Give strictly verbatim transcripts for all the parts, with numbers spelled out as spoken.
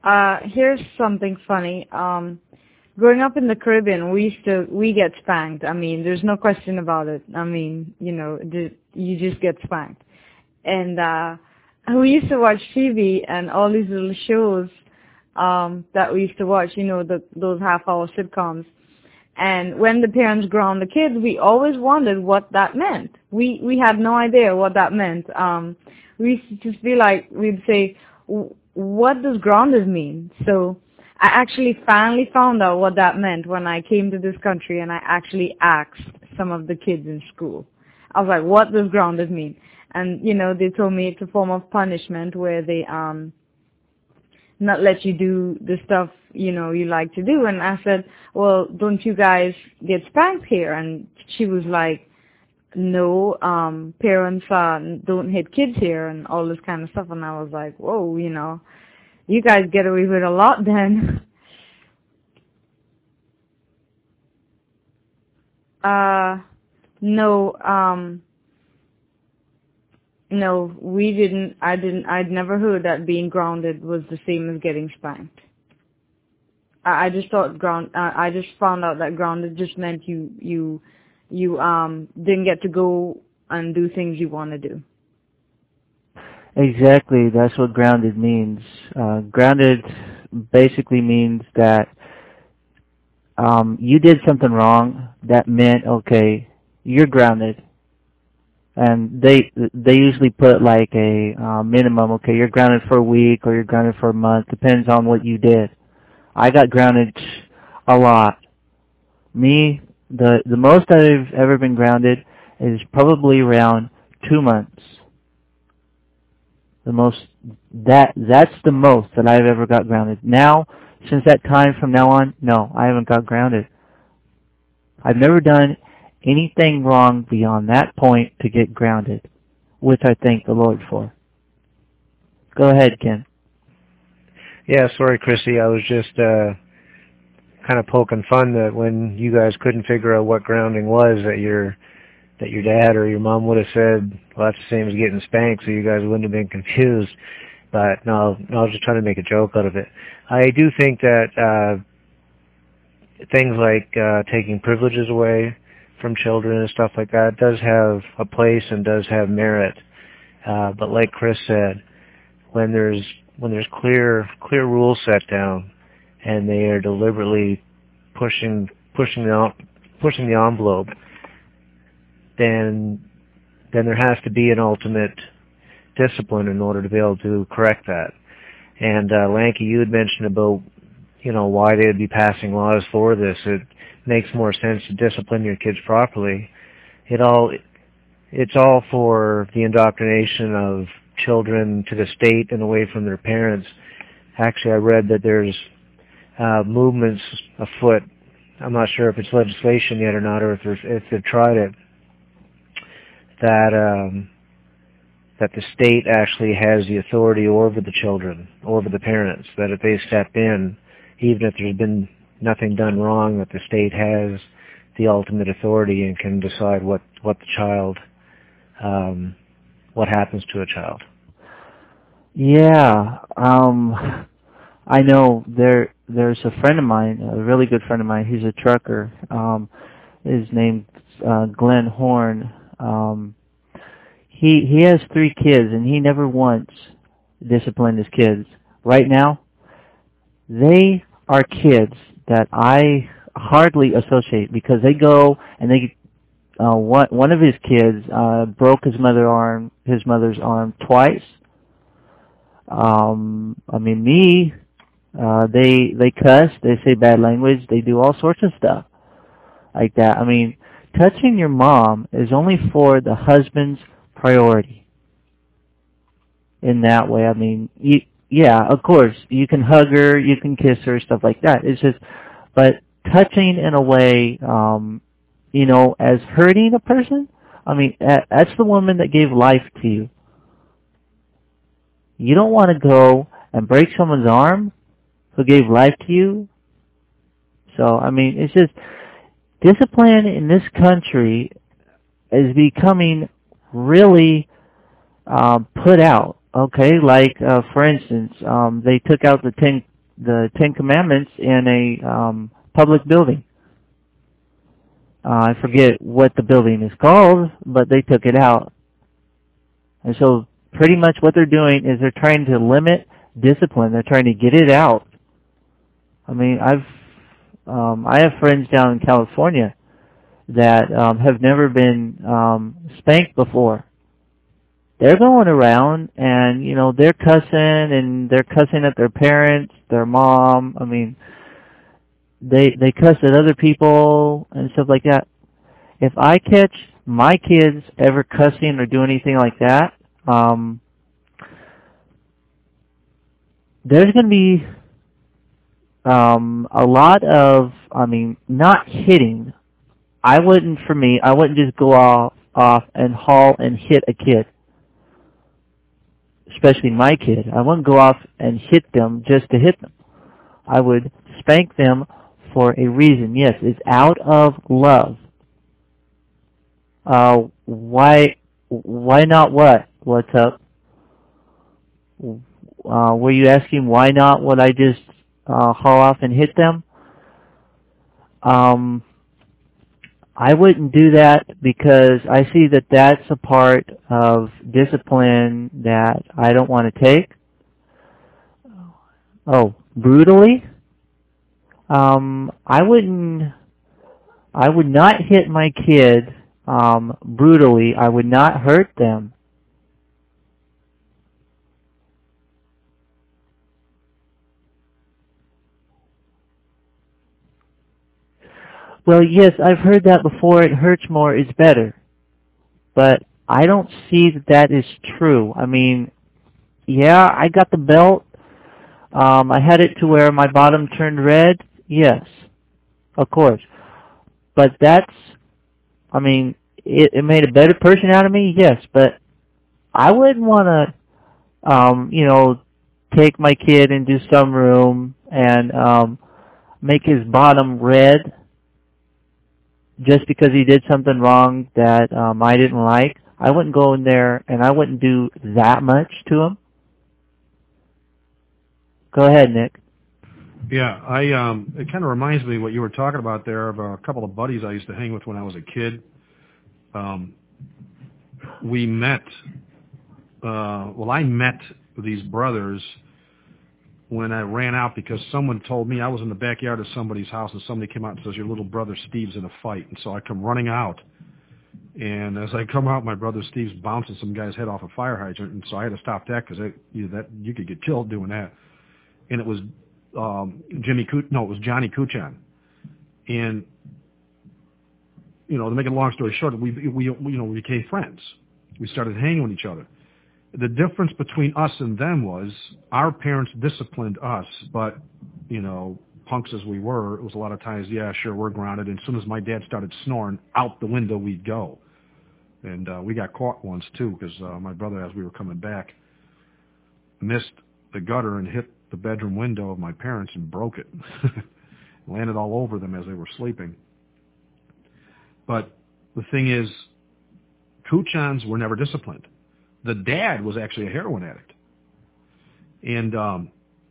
Uh, here's something funny. Um, growing up in the Caribbean, we used to, we get spanked. I mean, there's no question about it. I mean, you know, the, you just get spanked. And, uh, we used to watch T V and all these little shows, um, that we used to watch, you know, the, those half-hour sitcoms. And when the parents ground the kids, we always wondered what that meant. We, we had no idea what that meant. Um, we used to just be like, we'd say, what does grounded mean? So I actually finally found out what that meant when I came to this country and I actually asked some of the kids in school. I was like, what does grounded mean? And, you know, they told me it's a form of punishment where they, um, not let you do the stuff, you know, you like to do. And I said, well, don't you guys get spanked here? And she was like, no, um, parents, uh, don't hit kids here and all this kind of stuff. And I was like, whoa, you know, you guys get away with a lot then. uh, no, um, no, we didn't, I didn't, I'd never heard that being grounded was the same as getting spanked. I, I just thought ground, uh, I just found out that grounded just meant you, you, you, um, didn't get to go and do things you want to do. Exactly, that's what grounded means. Uh, grounded basically means that um, you did something wrong that meant, okay, you're grounded. And they they usually put like a uh, minimum, okay, you're grounded for a week or you're grounded for a month, depends on what you did. I got grounded a lot. Me, the the most I've ever been grounded is probably around two months. The most, that that's the most that I've ever got grounded. Now, since that time from now on, no, I haven't got grounded. I've never done anything wrong beyond that point to get grounded, which I thank the Lord for. Go ahead, Ken. Yeah, sorry, Chrissy. I was just uh, kind of poking fun that when you guys couldn't figure out what grounding was, that your that your dad or your mom would have said, well, that's the same as getting spanked, so you guys wouldn't have been confused. But no, no I was just trying to make a joke out of it. I do think that uh, things like uh, taking privileges away from children and stuff like that does have a place and does have merit. Uh, but like Chris said, when there's when there's clear clear rules set down and they are deliberately pushing pushing the pushing the envelope, then then there has to be an ultimate discipline in order to be able to correct that. And uh, Lanky, you had mentioned about you know why they'd be passing laws for this. It makes more sense to discipline your kids properly. It all it's all for the indoctrination of children to the state and away from their parents. Actually, I read that there's uh, movements afoot. I'm not sure if it's legislation yet or not, or if, if they've tried it, that um, that the state actually has the authority over the children, over the parents, that if they step in, even if there's been nothing done wrong, that the state has the ultimate authority and can decide what, what the child, um, what happens to a child. Yeah, um, I know there. There's a friend of mine, a really good friend of mine. He's a trucker. Um, his name's uh, Glenn Horn. Um, he he has three kids, and he never once disciplined his kids. Right now, they are kids that I hardly associate because they go and they. Uh, one one of his kids uh, broke his mother arm, his mother's arm twice. Um, I mean, me, uh, they, they cuss, they say bad language, they do all sorts of stuff like that. I mean, touching your mom is only for the husband's priority. In that way, I mean, you, yeah, of course, you can hug her, you can kiss her, stuff like that. It's just, but touching in a way, um, you know, as hurting a person, I mean, that's the woman that gave life to you. You don't want to go and break someone's arm who gave life to you. So, I mean, it's just, discipline in this country is becoming really um, put out, okay? Like, uh, for instance, um, they took out the Ten the Ten Commandments in a um, public building. Uh, I forget what the building is called, but they took it out. And so pretty much what they're doing is they're trying to limit discipline. They're trying to get it out. I mean, I've um, I have friends down in California that um, have never been um, spanked before. They're going around and, you know, they're cussing and they're cussing at their parents, their mom. I mean, they they cuss at other people and stuff like that. If I catch my kids ever cussing or do anything like that, um, there's going to be um, a lot of, I mean, not hitting. I wouldn't, for me, I wouldn't just go off, off and haul and hit a kid, especially my kid. I wouldn't go off and hit them just to hit them. I would spank them for a reason. Yes, it's out of love. Uh, why, why not what? What's up? Uh, were you asking why not would I just uh, haul off and hit them? Um, I wouldn't do that because I see that that's a part of discipline that I don't want to take. Oh, brutally? Um, I wouldn't, I would not hit my kid um, brutally. I would not hurt them. Well, yes, I've heard that before. It hurts more is better. But I don't see that that is true. I mean, yeah, I got the belt. Um, I had it to where my bottom turned red. Yes, of course. But that's, I mean, it, it made a better person out of me. Yes, but I wouldn't want to, um, you know, take my kid into some room and um, make his bottom red just because he did something wrong that um, I didn't like. I wouldn't go in there and I wouldn't do that much to him. Go ahead, Nick. Yeah, I um, it kind of reminds me what you were talking about there of a couple of buddies I used to hang with when I was a kid. Um, we met, uh, well, I met these brothers when I ran out because someone told me I was in the backyard of somebody's house and somebody came out and says, your little brother Steve's in a fight. And so I come running out. And as I come out, my brother Steve's bouncing some guy's head off a fire hydrant. And so I had to stop that because you, that, you could get killed doing that. And it was um, Jimmy Kuch, no, it was Johnny Kuchan. And, you know, to make a long story short, we, we, you know, we became friends. We started hanging with each other. The difference between us and them was our parents disciplined us, but, you know, punks as we were, it was a lot of times, yeah, sure, we're grounded. And as soon as my dad started snoring, out the window we'd go. And uh, we got caught once, too, because uh, my brother, as we were coming back, missed the gutter and hit the bedroom window of my parents and broke it. Landed all over them as they were sleeping. But the thing is, Kuchans were never disciplined. The dad was actually a heroin addict. And um,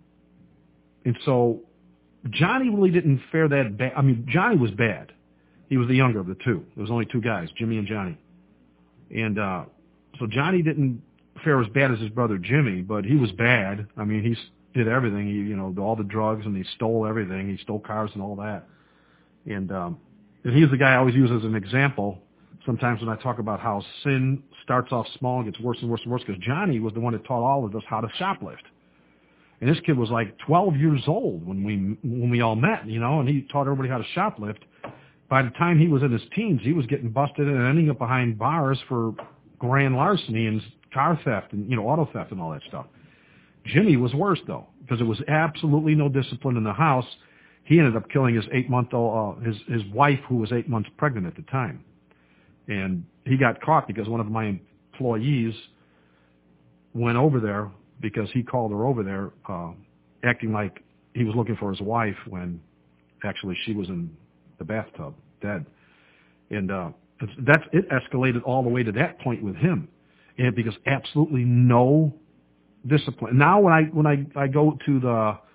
and so Johnny really didn't fare that bad. I mean, Johnny was bad. He was the younger of the two. There was only two guys, Jimmy and Johnny. And uh, so Johnny didn't fare as bad as his brother Jimmy, but he was bad. I mean, he did everything. He, you know, all the drugs, and he stole everything. He stole cars and all that. And, um, and he was the guy I always use as an example sometimes when I talk about how sin starts off small and gets worse and worse and worse, because Johnny was the one that taught all of us how to shoplift. And this kid was like twelve years old when we when we all met, you know, and he taught everybody how to shoplift. By the time he was in his teens, he was getting busted and ending up behind bars for grand larceny and car theft and, you know, auto theft and all that stuff. Jimmy was worse, though, because there was absolutely no discipline in the house. He ended up killing his eight-month-old, uh, his, his wife, who was eight months pregnant at the time. And he got caught because one of my employees went over there because he called her over there uh, acting like he was looking for his wife when actually she was in the bathtub, dead. And uh, it's, that's, it escalated all the way to that point with him. And because absolutely no discipline. Now when I when I, I go to the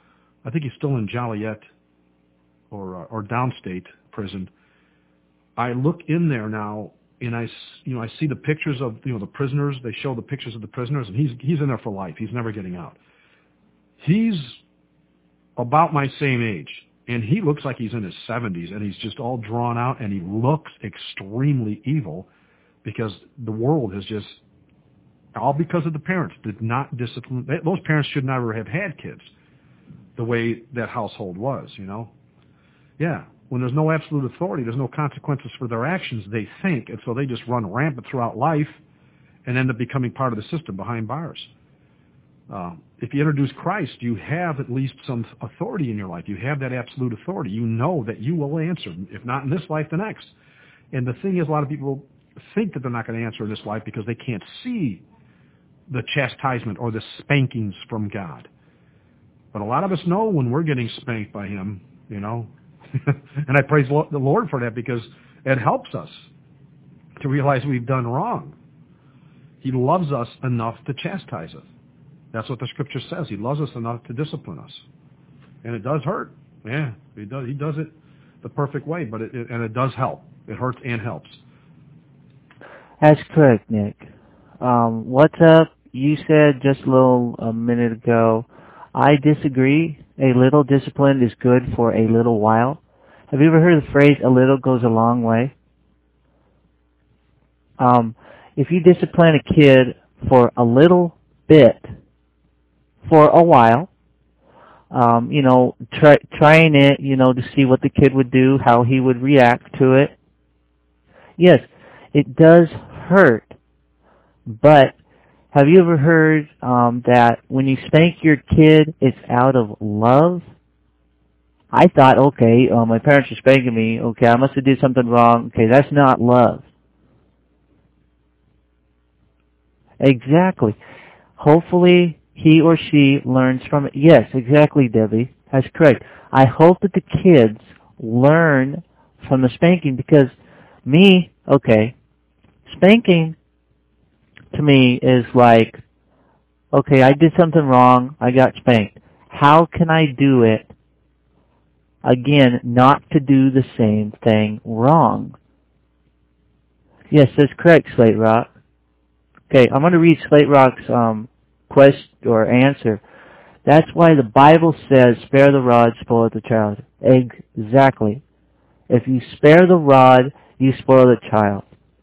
I think he's still in Joliet or uh, or downstate prison. I look in there now, and I, you know, I see the pictures of, you know, the prisoners. They show the pictures of the prisoners, and he's he's in there for life. He's never getting out. He's about my same age, and he looks like he's in his seventies, and he's just all drawn out, and he looks extremely evil because the world has just, all because of the parents, did not discipline. Those parents should never have had kids the way that household was, you know. Yeah, when there's no absolute authority, there's no consequences for their actions, they think, and so they just run rampant throughout life and end up becoming part of the system behind bars. Uh, if you introduce Christ, you have at least some authority in your life. You have that absolute authority. You know that you will answer, if not in this life, the next. And the thing is, a lot of people think that they're not going to answer in this life because they can't see the chastisement or the spankings from God. But a lot of us know when we're getting spanked by Him, you know. And I praise the Lord for that because it helps us to realize we've done wrong. He loves us enough to chastise us. That's what the Scripture says. He loves us enough to discipline us. And it does hurt. Yeah, He does, he does it the perfect way, but it, it, and it does help. It hurts and helps. That's correct, Nick. Um, what's up? You said just a little a minute ago, I disagree. A little discipline is good for a little while. Have you ever heard the phrase, a little goes a long way? Um, if you discipline a kid for a little bit, for a while, um, you know, try, trying it, you know, to see what the kid would do, how he would react to it. Yes, it does hurt, but have you ever heard um, that when you spank your kid, it's out of love? I thought, okay, uh, my parents are spanking me. Okay, I must have did something wrong. Okay, that's not love. Exactly. Hopefully, he or she learns from it. Yes, exactly, Debbie. That's correct. I hope that the kids learn from the spanking because me, okay, spanking to me is like, okay, I did something wrong, I got spanked. How can I do it, again, not to do the same thing wrong? Yes, that's correct, Slate Rock. Okay, I'm going to read Slate Rock's um, question or answer. That's why the Bible says, spare the rod, spoil the child. Exactly. If you spare the rod, you spoil the child.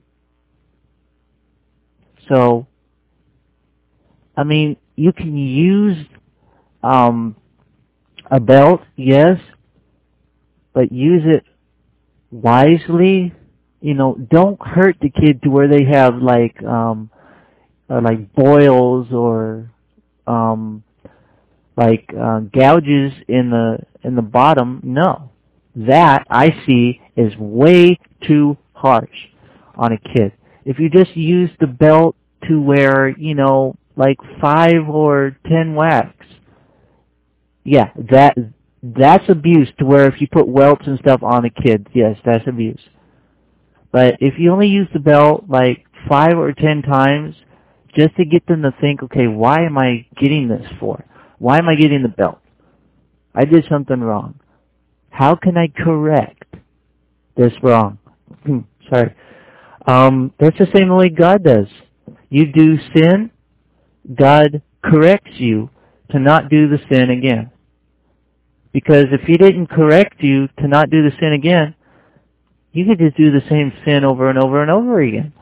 So, I mean, you can use um, a belt, yes, but use it wisely. You know, don't hurt the kid to where they have like um, uh, like boils or um, like uh, gouges in the in the bottom. No, that I see is way too harsh on a kid. If you just use the belt to where, you know, like five or ten whacks, yeah, that that's abuse to where if you put welts and stuff on a kid, yes, that's abuse. But if you only use the belt like five or ten times just to get them to think, okay, why am I getting this for? Why am I getting the belt? I did something wrong. How can I correct this wrong? Sorry. Um, that's the same way God does. You do sin, God corrects you to not do the sin again. Because if He didn't correct you to not do the sin again, you could just do the same sin over and over and over again.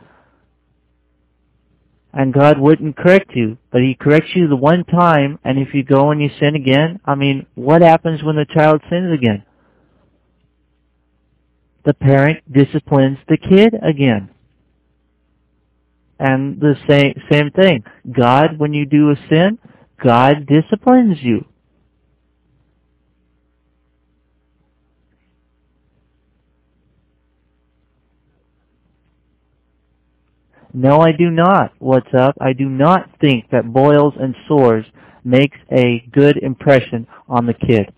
And God wouldn't correct you, but He corrects you the one time, and if you go and you sin again, I mean, what happens when the child sins again? The parent disciplines the kid again. And the same same thing. God, when you do a sin, God disciplines you. No, I do not. What's up? I do not think that boils and sores makes a good impression on the kid.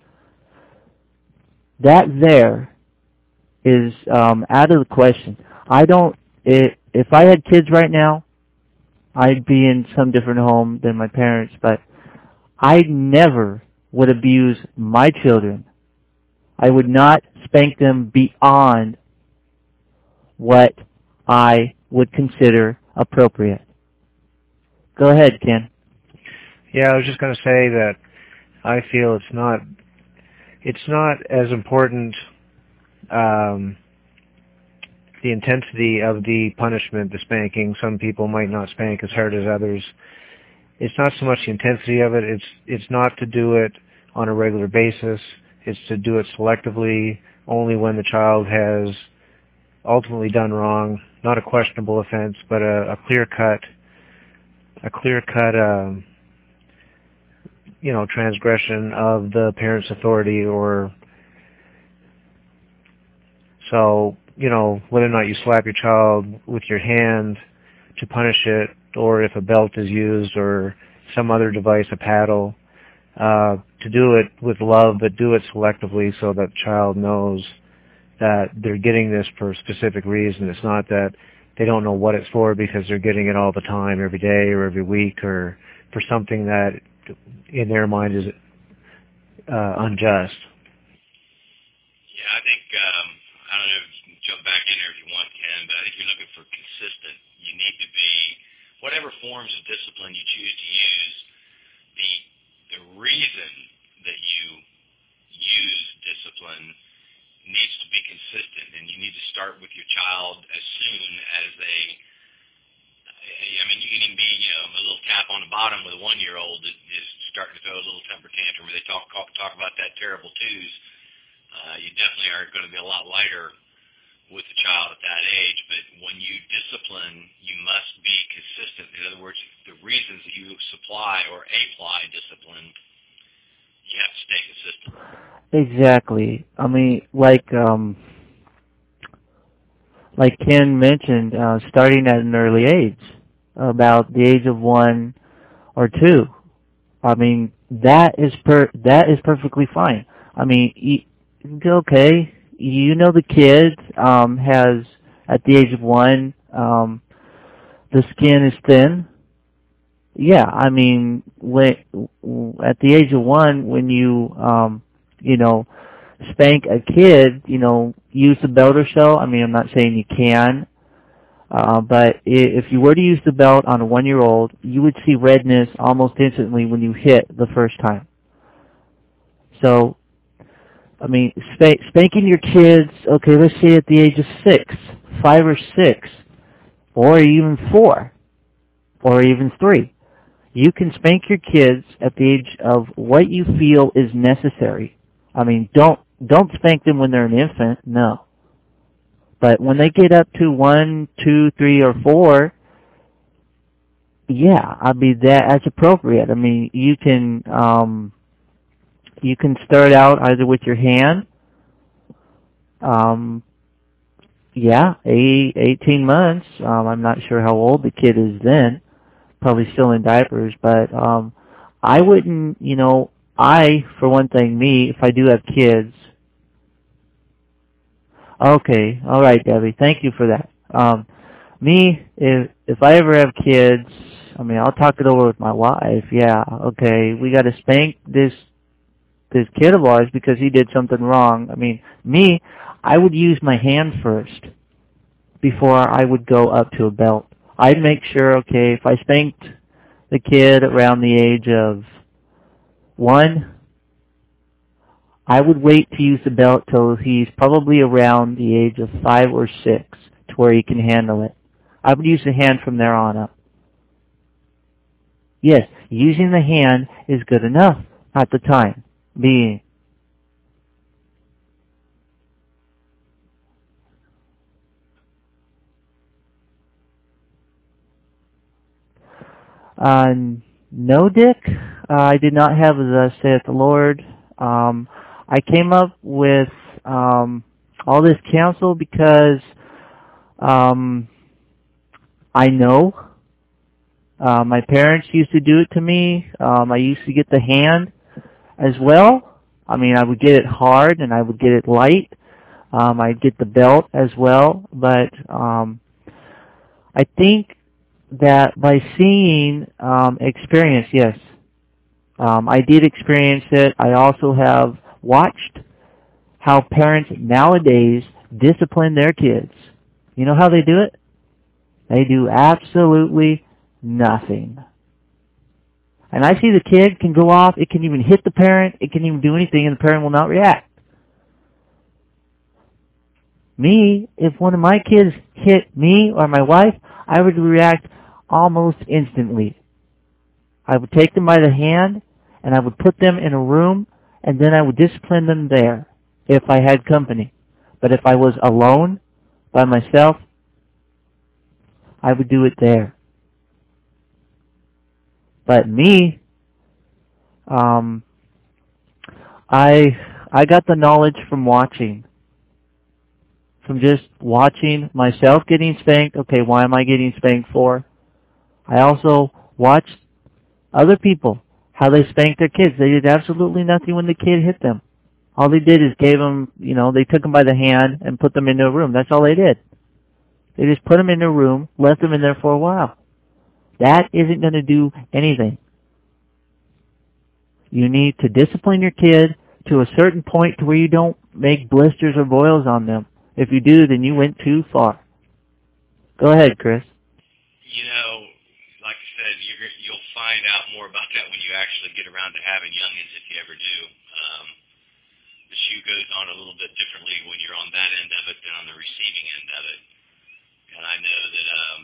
That there is um, out of the question. I don't, it, if I had kids right now, I'd be in some different home than my parents, but I never would abuse my children. I would not spank them beyond what I would consider appropriate. Go ahead, Ken. Yeah, I was just going to say that I feel it's not it's not as important um, the intensity of the punishment, the spanking. Some people might not spank as hard as others. It's not so much the intensity of it. It's it's not to do it on a regular basis. It's to do it selectively, only when the child has ultimately done wrong, not a questionable offense, but a, a clear-cut, a clear-cut, um, you know, transgression of the parent's authority. Or so, you know, whether or not you slap your child with your hand to punish it, or if a belt is used, or some other device, a paddle, uh, to do it with love, but do it selectively so that the child knows that they're getting this for a specific reason. It's not that they don't know what it's for because they're getting it all the time, every day or every week, or for something that in their mind is uh, unjust. Yeah, I think, um, I don't know if you can jump back in there if you want, Ken, but I think you're looking for consistent. You need to be, whatever forms of discipline you choose to use, the the reason that you use discipline needs to be consistent, and you need to start with your child as soon as they, I mean, you can even be, you know, a little tap on the bottom with a one-year-old that is starting to throw a little temper tantrum, or they talk talk about that terrible twos. Uh, you definitely are going to be a lot lighter with the child at that age, but when you discipline, you must be consistent. In other words, the reasons that you supply or apply discipline, you have to stay consistent. Exactly. I mean, like um, like Ken mentioned, uh, starting at an early age, about the age of one or two. I mean, that is per that is perfectly fine. I mean, you, okay, you know the kid um, has, at the age of one, um, the skin is thin. Yeah, I mean, when at the age of one, when you, um, you know, spank a kid, you know, use the belt or so. I mean, I'm not saying you can, uh, but if you were to use the belt on a one-year-old, you would see redness almost instantly when you hit the first time. So, I mean, spank, spanking your kids, okay, let's say at the age of six, five or six, or even four, or even three. You can spank your kids at the age of what you feel is necessary. I mean, don't don't spank them when they're an infant, no. But when they get up to one, two, three, or four, yeah, I mean that that's appropriate. I mean, you can um, you can start out either with your hand. Um, yeah, eight, eighteen months. Um, I'm not sure how old the kid is then. Probably still in diapers, but um, I wouldn't, you know, I, for one thing, me, if I do have kids, okay, all right, Debbie, thank you for that. Um, me, if if I ever have kids, I mean, I'll talk it over with my wife. Yeah, okay, we got to spank this this kid of ours because he did something wrong. I mean, me, I would use my hand first before I would go up to a belt. I'd make sure, okay, if I spanked the kid around the age of one, I would wait to use the belt till he's probably around the age of five or six to where he can handle it. I would use the hand from there on up. Yes, using the hand is good enough at the time being. Uh, no, Dick, uh, I did not have thus saith the Lord. Um, I came up with um, all this counsel because um, I know uh, my parents used to do it to me. Um, I used to get the hand as well. I mean, I would get it hard and I would get it light. Um, I'd get the belt as well. But um, I think that by seeing um, experience, yes. Um, I did experience it. I also have watched how parents nowadays discipline their kids. You know how they do it? They do absolutely nothing. And I see the kid can go off, it can even hit the parent, it can even do anything, and the parent will not react. Me, if one of my kids hit me or my wife, I would react almost instantly. I would take them by the hand, and I would put them in a room, and then I would discipline them there if I had company. But if I was alone, by myself, I would do it there. But me, um, I I got the knowledge from watching. From just watching myself getting spanked. Okay, why am I getting spanked for? I also watched other people, how they spanked their kids. They did absolutely nothing when the kid hit them. All they did is gave them, you know, they took them by the hand and put them into a room. That's all they did. They just put them in a room, left them in there for a while. That isn't going to do anything. You need to discipline your kid to a certain point to where you don't make blisters or boils on them. If you do, then you went too far. Go ahead, Chris. You know, like I said, you're, you'll find out more about that when you actually get around to having youngins, if you ever do. Um, the shoe goes on a little bit differently when you're on that end of it than on the receiving end of it. And I know that, um,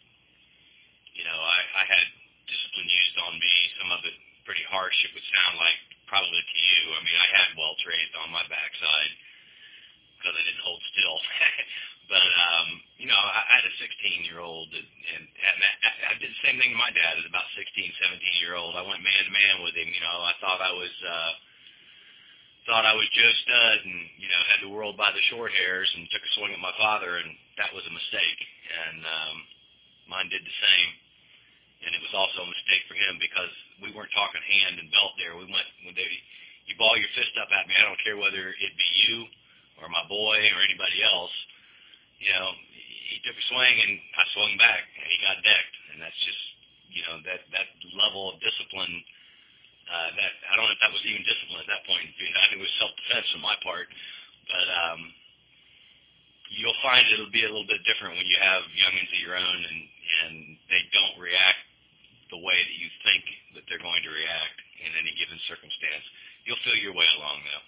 you know, I, I had discipline used on me, some of it pretty harsh, it would sound like, probably to you. I mean, I had welts raised on my backside because I didn't hold still. But, um, you know, I, I had a sixteen-year-old, and, and, and I, I did the same thing to my dad as about sixteen, seventeen-year-old. I went man-to-man with him. You know, I thought I was uh, thought I was Joe Stud and, you know, had the world by the short hairs and took a swing at my father, and that was a mistake. And um, mine did the same. And it was also a mistake for him because we weren't talking hand and belt there. We went, when they, you ball your fist up at me, I don't care whether it be you or my boy or anybody else. You know, he took a swing and I swung back and he got decked. And that's just, you know, that, that level of discipline, uh, that, I don't know if that was even discipline at that point. I think it was self-defense on my part. But um, you'll find it'll be a little bit different when you have youngins of your own and, and they don't react the way that you think that they're going to react in any given circumstance. You'll feel your way along, though.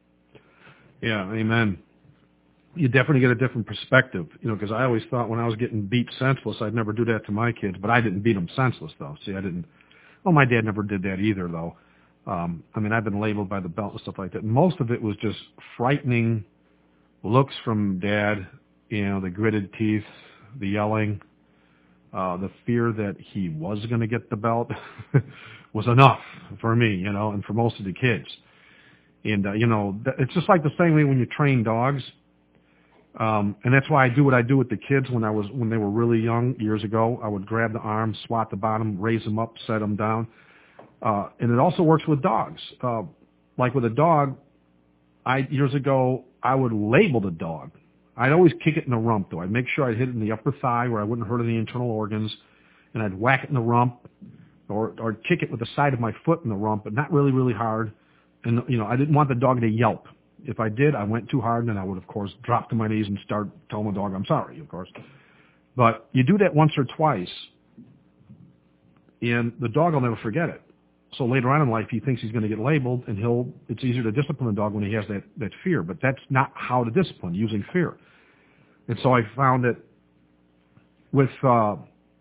Yeah, amen. You definitely get a different perspective, you know, because I always thought when I was getting beat senseless, I'd never do that to my kids, but I didn't beat them senseless, though. See, I didn't, well, my dad never did that either, though. Um, I mean, I've been labeled by the belt and stuff like that. Most of it was just frightening looks from Dad, you know, the gritted teeth, the yelling, uh, the fear that he was going to get the belt was enough for me, you know, and for most of the kids. And, uh, you know, it's just like the same way when you train dogs. Um, and that's why I do what I do with the kids when I was, when they were really young years ago. I would grab the arm, swat the bottom, raise them up, set them down. Uh, and it also works with dogs. Uh, like with a dog, I, years ago, I would label the dog. I'd always kick it in the rump, though. I'd make sure I'd hit it in the upper thigh where I wouldn't hurt any internal organs. And I'd whack it in the rump or, or kick it with the side of my foot in the rump, but not really, really hard. And, you know, I didn't want the dog to yelp. If I did, I went too hard, and then I would, of course, drop to my knees and start telling the dog I'm sorry, of course. But you do that once or twice, and the dog will never forget it. So later on in life, he thinks he's going to get labeled, and he'll. It's easier to discipline a dog when he has that, that fear. But that's not how to discipline, using fear. And so I found that with, uh,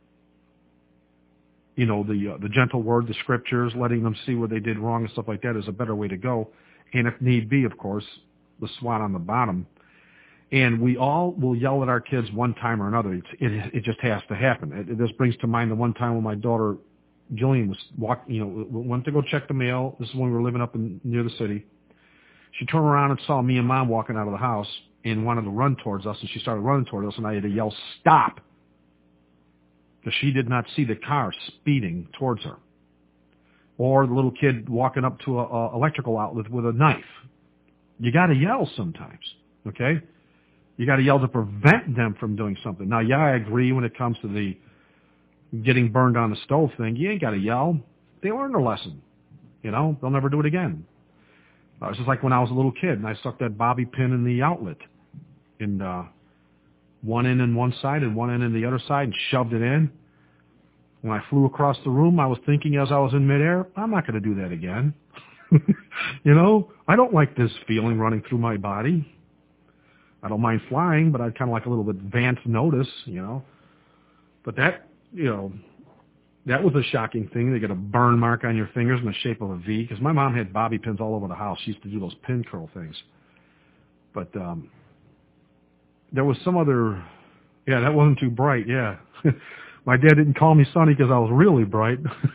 you know, the uh, the gentle word, the scriptures, letting them see what they did wrong and stuff like that is a better way to go. And if need be, of course, the swat on the bottom. And we all will yell at our kids one time or another. It, it, it just has to happen. It, it, this brings to mind the one time when my daughter Jillian was walking, you know, went to go check the mail. This is when we were living up in, near the city. She turned around and saw me and Mom walking out of the house and wanted to run towards us, and she started running towards us, and I had to yell, stop, because she did not see the car speeding towards her. Or the little kid walking up to a, a electrical outlet with a knife. You got to yell sometimes, okay? You got to yell to prevent them from doing something. Now, yeah, I agree when it comes to the getting burned on the stove thing. You ain't got to yell. They learned their lesson. You know, they'll never do it again. Uh, it's just like when I was a little kid and I stuck that bobby pin in the outlet, in uh, one end in one side and one end in the other side, and shoved it in. When I flew across the room, I was thinking as I was in midair, I'm not going to do that again. You know, I don't like this feeling running through my body. I don't mind flying, but I'd kind of like a little bit advance notice, you know. But that, you know, that was a shocking thing. They get a burn mark on your fingers in the shape of a V, because my mom had bobby pins all over the house. She used to do those pin curl things. But um, there was some other, yeah, that wasn't too bright, yeah. My dad didn't call me Sonny because I was really bright.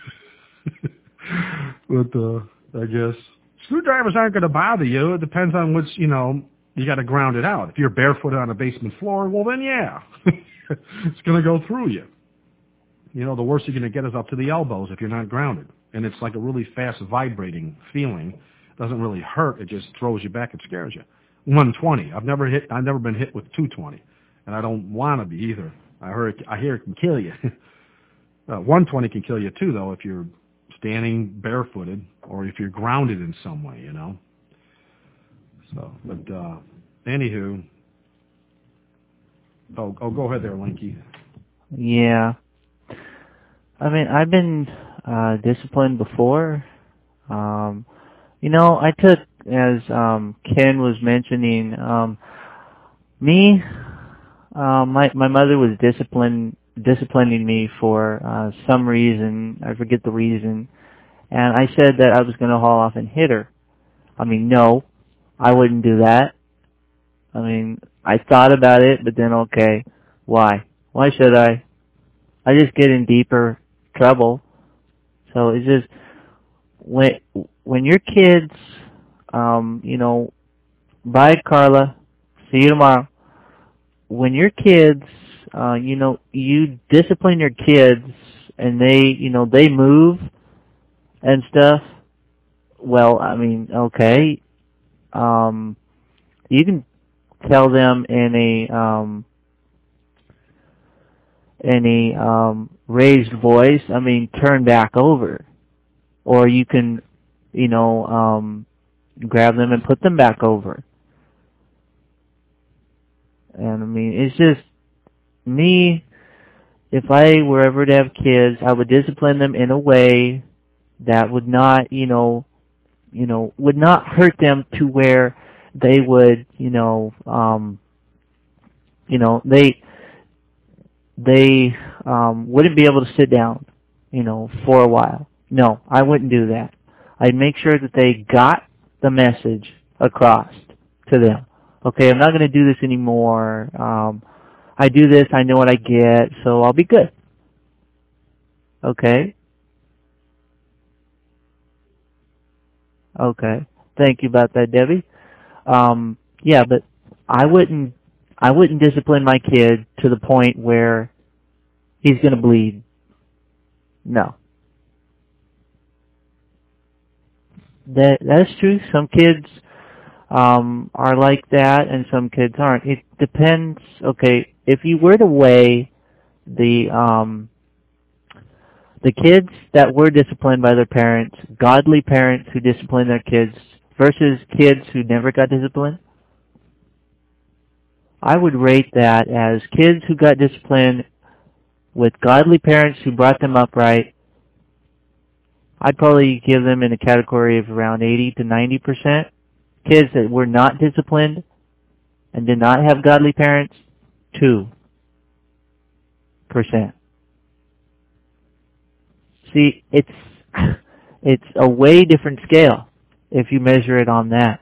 But uh, I guess screwdrivers aren't going to bother you. It depends on which, you know, you got to ground it out. If you're barefoot on a basement floor, well, then yeah, it's going to go through you. You know, the worst you're going to get is up to the elbows if you're not grounded. And it's like a really fast vibrating feeling. It doesn't really hurt. It just throws you back and scares you. one twenty. I've never hit, I've never been hit with two twenty. And I don't want to be either. I heard, I hear it can kill you. uh, one twenty can kill you too, though, if you're standing barefooted or if you're grounded in some way, you know. So, but uh, anywho, oh, oh, go ahead there, Linky. Yeah. I mean, I've been uh, disciplined before. Um, you know, I took, as um, Ken was mentioning, um, me. Uh, my my mother was discipline disciplining me for uh, some reason. I forget the reason, and I said that I was going to haul off and hit her. I mean, no, I wouldn't do that. I mean, I thought about it, but then okay, why? Why should I? I just get in deeper trouble. So it's just when when your kids, um, you know, bye, Carla. See you tomorrow. When your kids, uh, you know, you discipline your kids and they, you know, they move and stuff, well, I mean, okay, um, you can tell them in a, um, in a, um, raised voice, I mean, turn back over. Or you can, you know, um, grab them and put them back over. And I mean, it's just me, if I were ever to have kids, I would discipline them in a way that would not, you know, you know, would not hurt them to where they would, you know, um, you know, they, they, um, wouldn't be able to sit down, you know, for a while. No, I wouldn't do that. I'd make sure that they got the message across to them. Okay, I'm not going to do this anymore. Um, I do this, I know what I get, so I'll be good. Okay? Okay. Thank you about that, Debbie. Um, yeah, but I wouldn't, I wouldn't discipline my kid to the point where he's going to bleed. No. That, that's true. Some kids um, are like that, and some kids aren't. It depends. Okay, if you were to weigh the um, the kids that were disciplined by their parents, godly parents who disciplined their kids, versus kids who never got disciplined, I would rate that as kids who got disciplined with godly parents who brought them up right. I'd probably give them in a category of around eighty to ninety percent. Kids that were not disciplined and did not have godly parents, two percent. See, it's it's a way different scale if you measure it on that.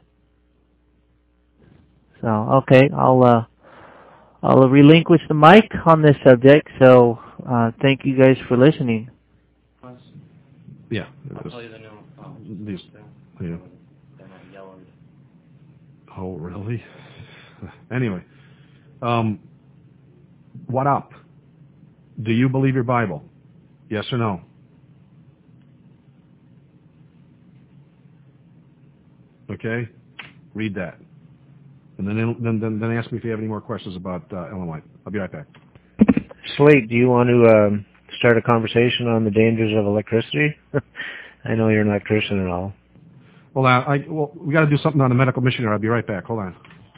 So, okay, I'll uh, I'll relinquish the mic on this subject. So, uh, thank you guys for listening. Yeah. I'll tell you the new. Oh, these, yeah. They're not yelling. Oh, really? Anyway, um, what up? Do you believe your Bible? Yes or no? Okay, read that, and then then then, then ask me if you have any more questions about uh, Ellen White. I'll be right back. Slate, do you want to um, start a conversation on the dangers of electricity? I know you're not Christian at all. Well, uh, I, well we got to do something on the medical missionary. I'll be right back. Hold on.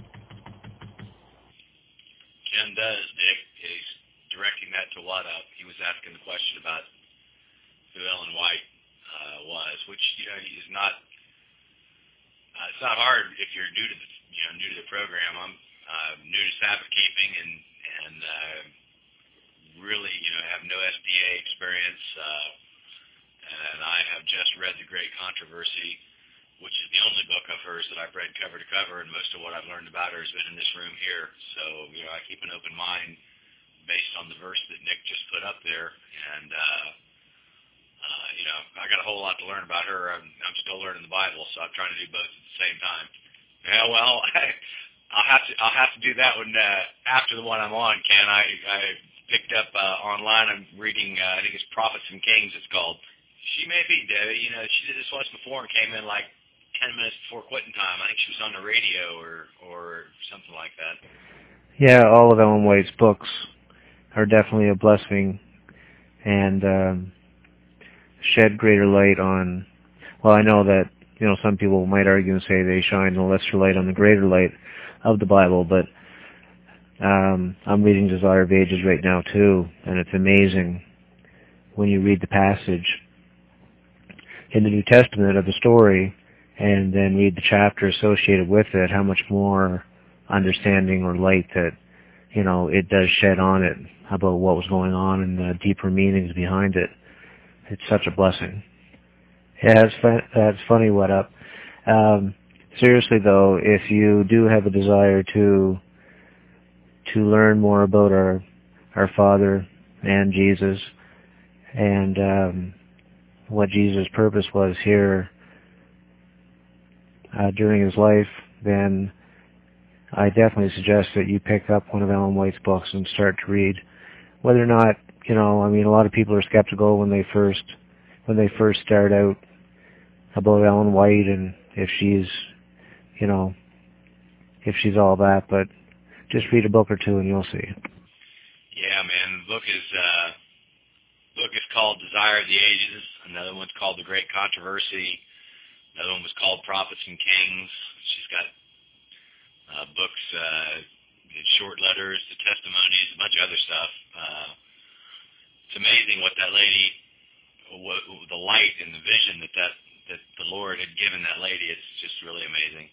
Ken does, Dick. He's directing that to What Up. He was asking the question about who Ellen White uh, was, which, you know, is not, uh, it's not hard if you're new to the, you know, new to the program. I'm uh, new to Sabbath keeping and, and uh, really, you know, have no S D A experience. Uh, and I have just read The Great Controversy, which is the only book of hers that I've read cover to cover, and most of what I've learned about her has been in this room here. So, you know, I keep an open mind based on the verse that Nick just put up there. And, uh, uh, you know, I got a whole lot to learn about her. I'm, I'm still learning the Bible, so I'm trying to do both at the same time. Yeah, well, I, I'll have to I'll have to do that one uh, after the one I'm on, Ken. I, I picked up uh, online. I'm reading, uh, I think it's Prophets and Kings, it's called. She may be, Debbie. You know, she did this once before and came in like ten minutes before quitting time. I think she was on the radio or or something like that. Yeah, all of Ellen White's books are definitely a blessing and um, shed greater light on, well, I know that, you know, some people might argue and say they shine a lesser light on the greater light of the Bible, but um, I'm reading Desire of Ages right now too, and it's amazing when you read the passage in the New Testament of the story and then read the chapter associated with it, how much more understanding or light that, you know, it does shed on it about what was going on and the deeper meanings behind it. It's such a blessing. Yeah, that's, fun, that's funny, What Up. Um, seriously, though, if you do have a desire to to learn more about our our Father and Jesus and um, what Jesus' purpose was here uh, during his life, then I definitely suggest that you pick up one of Ellen White's books and start to read. Whether or not, you know, I mean, a lot of people are skeptical when they first when they first start out about Ellen White and if she's, you know, if she's all that, but just read a book or two and you'll see. Yeah, man. The book is uh, book is called Desire of the Ages. Another one's called The Great Controversy. Another one was called Prophets and Kings. She's got uh, books, uh, short letters, the testimonies, a bunch of other stuff. Uh, it's amazing what that lady, what, the light and the vision that, that that the Lord had given that lady. It's just really amazing.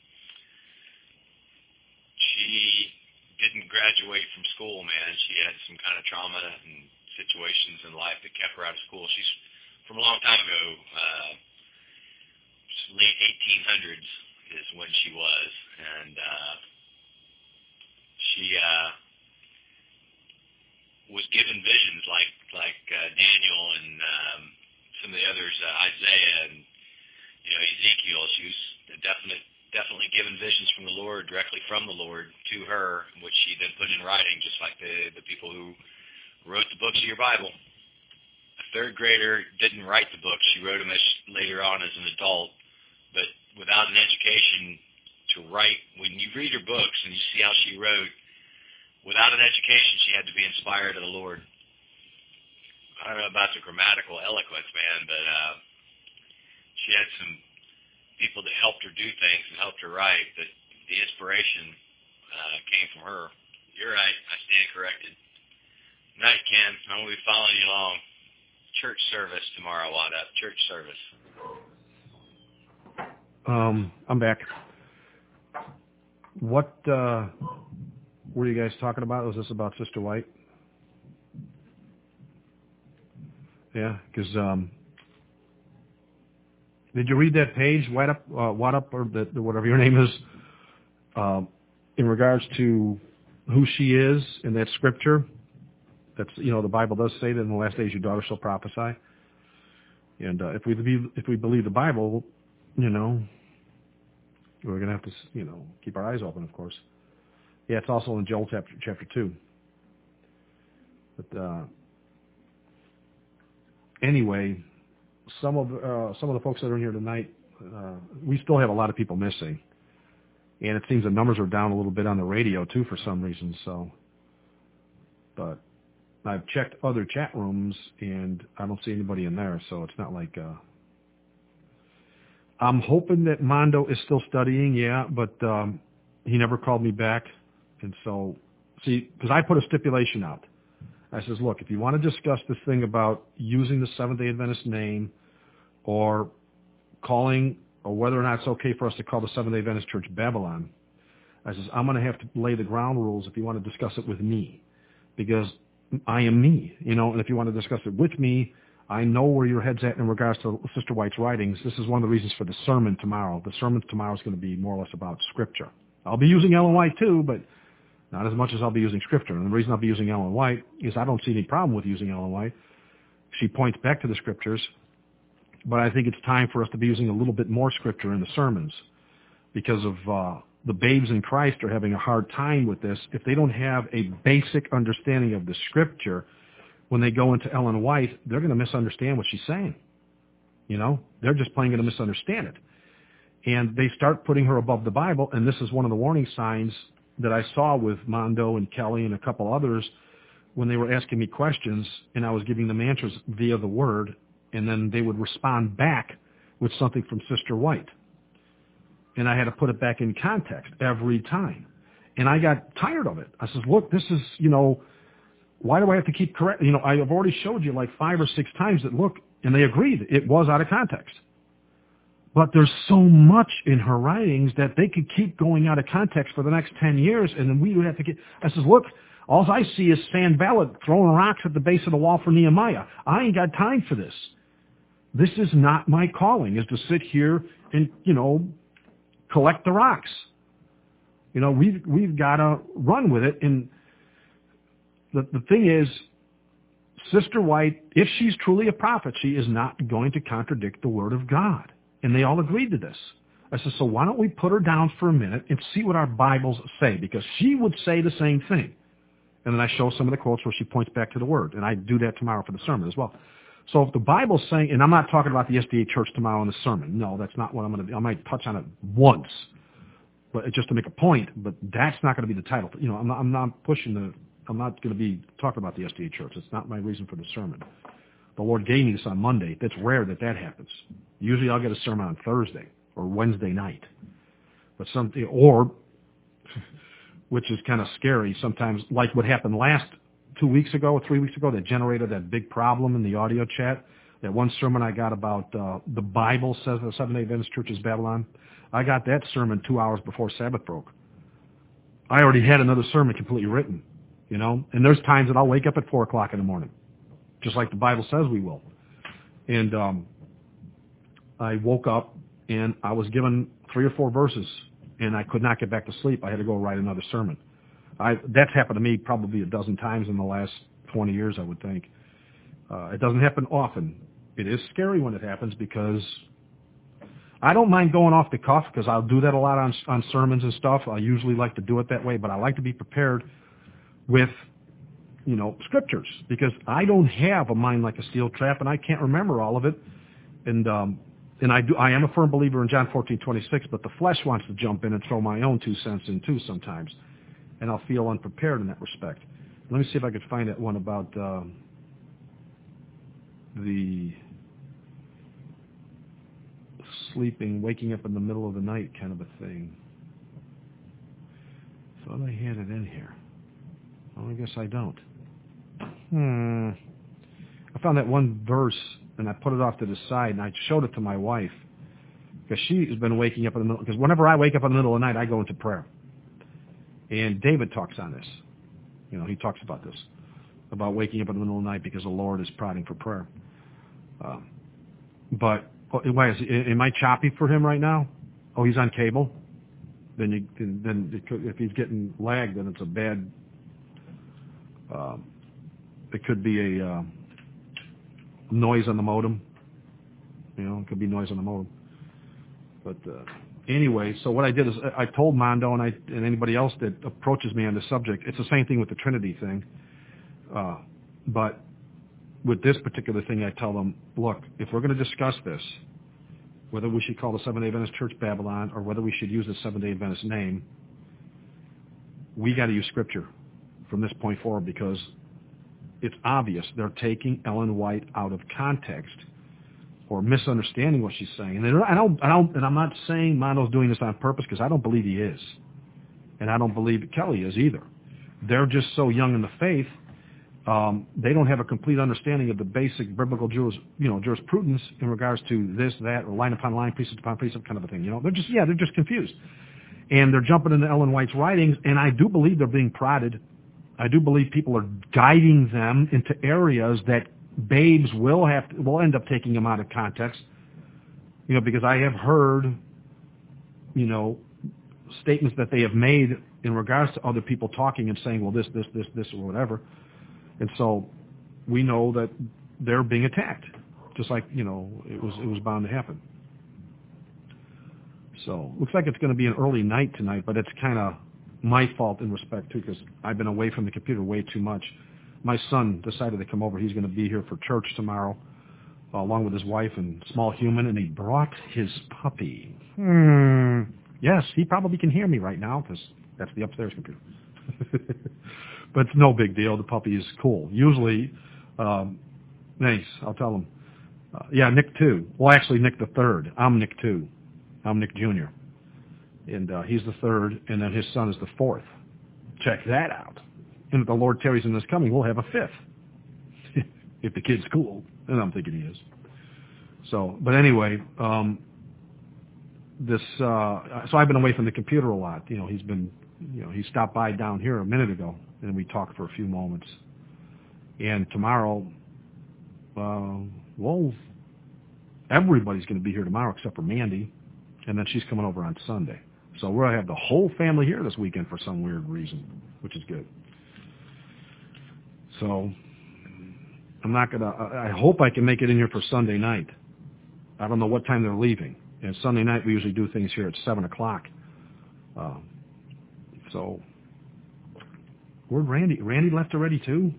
She didn't graduate from school, man. She had some kind of trauma and situations in life that kept her out of school. She's from a long time ago, uh, late eighteen hundreds is when she was, and uh, she uh, was given visions like like uh, Daniel and um, some of the others, uh, Isaiah and you know Ezekiel. She was definitely definitely given visions from the Lord, directly from the Lord to her, which she then put in writing, just like the the people who wrote the books of your Bible. A third grader didn't write the books; she wrote them as, later on as an adult. But without an education to write, when you read her books and you see how she wrote, without an education, she had to be inspired of the Lord. I don't know about the grammatical eloquence, man, but uh, she had some people that helped her do things and helped her write, but the inspiration uh, came from her. You're right. I stand corrected. Night, Ken. I'm going to be following you along. Church service tomorrow, What Up? Church service. Um, I'm back. What uh, were you guys talking about? Was this about Sister White? Yeah, because um, did you read that page, What Up, uh, What Up, or the, the, whatever your name is, uh, in regards to who she is in that scripture? That's, you know, the Bible does say that in the last days your daughter shall prophesy. And uh, if we believe, if we believe the Bible, you know, we're going to have to, you know, keep our eyes open, of course. Yeah, it's also in Joel chapter chapter two. But uh, anyway, some of uh, some of the folks that are in here tonight, uh, we still have a lot of people missing, and it seems the numbers are down a little bit on the radio too for some reason. So, but I've checked other chat rooms and I don't see anybody in there, so it's not like uh, I'm hoping that Mondo is still studying, yeah, but um, he never called me back. And so, see, because I put a stipulation out. I says, look, if you want to discuss this thing about using the Seventh-day Adventist name or calling, or whether or not it's okay for us to call the Seventh-day Adventist Church Babylon, I says, I'm going to have to lay the ground rules if you want to discuss it with me, because I am me, you know, and if you want to discuss it with me, I know where your head's at in regards to Sister White's writings. This is one of the reasons for the sermon tomorrow. The sermon tomorrow is going to be more or less about Scripture. I'll be using Ellen White too, but not as much as I'll be using Scripture. And the reason I'll be using Ellen White is I don't see any problem with using Ellen White. She points back to the Scriptures, but I think it's time for us to be using a little bit more Scripture in the sermons because of uh, the babes in Christ are having a hard time with this. If they don't have a basic understanding of the Scripture, when they go into Ellen White, they're going to misunderstand what she's saying. You know, they're just plain going to misunderstand it. And they start putting her above the Bible, and this is one of the warning signs that I saw with Mondo and Kelly and a couple others when they were asking me questions, and I was giving them answers via the Word, and then they would respond back with something from Sister White. And I had to put it back in context every time. And I got tired of it. I said, look, this is, you know, why do I have to keep correct? You know, I've already showed you like five or six times that, look, and they agreed it was out of context. But there's so much in her writings that they could keep going out of context for the next ten years, and then we would have to get... I says, look, all I see is Sanballat throwing rocks at the base of the wall for Nehemiah. I ain't got time for this. This is not my calling, is to sit here and, you know, collect the rocks. You know, we've, we've got to run with it, and... The, the thing is, Sister White, if she's truly a prophet, she is not going to contradict the Word of God. And they all agreed to this. I said, so why don't we put her down for a minute and see what our Bibles say? Because she would say the same thing. And then I show some of the quotes where she points back to the Word. And I do that tomorrow for the sermon as well. So if the Bible's saying, and I'm not talking about the S D A Church tomorrow in the sermon. No, that's not what I'm going to do. I might touch on it once, but just to make a point. But that's not going to be the title. You know, I'm not, I'm not pushing the... I'm not going to be talking about the S D A Church. It's not my reason for the sermon. The Lord gave me this on Monday. It's rare that that happens. Usually I'll get a sermon on Thursday or Wednesday night. But something, or, which is kind of scary sometimes, like what happened last two weeks ago or three weeks ago that generated that big problem in the audio chat. That one sermon I got about uh, the Bible says the Seventh-day Adventist Church is Babylon. I got that sermon two hours before Sabbath broke. I already had another sermon completely written. You know, and there's times that I'll wake up at four o'clock in the morning, just like the Bible says we will. And um, I woke up and I was given three or four verses, and I could not get back to sleep. I had to go write another sermon. I, that's happened to me probably a dozen times in the last twenty years, I would think. Uh, it doesn't happen often. It is scary when it happens because I don't mind going off the cuff because I'll do that a lot on, on sermons and stuff. I usually like to do it that way, but I like to be prepared with, you know, Scriptures, because I don't have a mind like a steel trap, and I can't remember all of it. And um, and I do. I am a firm believer in John fourteen twenty-six, but the flesh wants to jump in and throw my own two cents in too sometimes, and I'll feel unprepared in that respect. Let me see if I could find that one about uh, the sleeping, waking up in the middle of the night kind of a thing. Thought I had it in here. Oh, I guess I don't. Hmm. I found that one verse, and I put it off to the side, and I showed it to my wife, because she has been waking up in the middle, because whenever I wake up in the middle of the night, I go into prayer. And David talks on this. You know, he talks about this, about waking up in the middle of the night because the Lord is prodding for prayer. Um, but, oh, why is he, am I choppy for him right now? Oh, he's on cable? Then, you, then it could, if he's getting lagged, then it's a bad... Um, it could be a uh, noise on the modem. You know, it could be noise on the modem. But uh, anyway, so what I did is I told Mondo and I and anybody else that approaches me on this subject, it's the same thing with the Trinity thing. Uh, but with this particular thing, I tell them, look, if we're going to discuss this, whether we should call the Seventh-day Adventist Church Babylon or whether we should use the Seventh-day Adventist name, we got to use Scripture from this point forward, because it's obvious they're taking Ellen White out of context, or misunderstanding what she's saying. And I don't, I don't, and I'm not saying Mondo's doing this on purpose because I don't believe he is, and I don't believe Kelly is either. They're just so young in the faith, um, they don't have a complete understanding of the basic biblical juris, you know, jurisprudence in regards to this, that, or line upon line, precept upon precept kind of a thing. You know, they're just, yeah, they're just confused, and they're jumping into Ellen White's writings, and I do believe they're being prodded. I do believe people are guiding them into areas that babes will have to, will end up taking them out of context, you know, because I have heard, you know, statements that they have made in regards to other people talking and saying, well, this, this, this, this, or whatever. And so we know that they're being attacked, just like, you know, it was, it was bound to happen. So looks like it's going to be an early night tonight, but it's kind of my fault in respect too, because I've been away from the computer way too much. My son decided to come over. He's going to be here for church tomorrow, uh, along with his wife and small human, and he brought his puppy. Hmm. Yes, he probably can hear me right now because that's the upstairs computer. But it's no big deal. The puppy is cool. Usually, um, nice, I'll tell him. Uh, yeah, Nick two. Well, actually, Nick the third. I'm Nick two. I'm Nick Junior And uh, he's the third, and then his son is the fourth. Check that out. And if the Lord tarries in this coming, we'll have a fifth. If the kid's cool. And I'm thinking he is. So, but anyway, um, this, uh, so I've been away from the computer a lot. You know, he's been, you know, he stopped by down here a minute ago, and we talked for a few moments. And tomorrow, uh, well, everybody's going to be here tomorrow except for Mandy, and then she's coming over on Sunday. So we're going to have the whole family here this weekend for some weird reason, which is good. So I'm not going to, I hope I can make it in here for Sunday night. I don't know what time they're leaving. And Sunday night we usually do things here at seven o'clock. Uh, so where'd Randy? Randy left already too?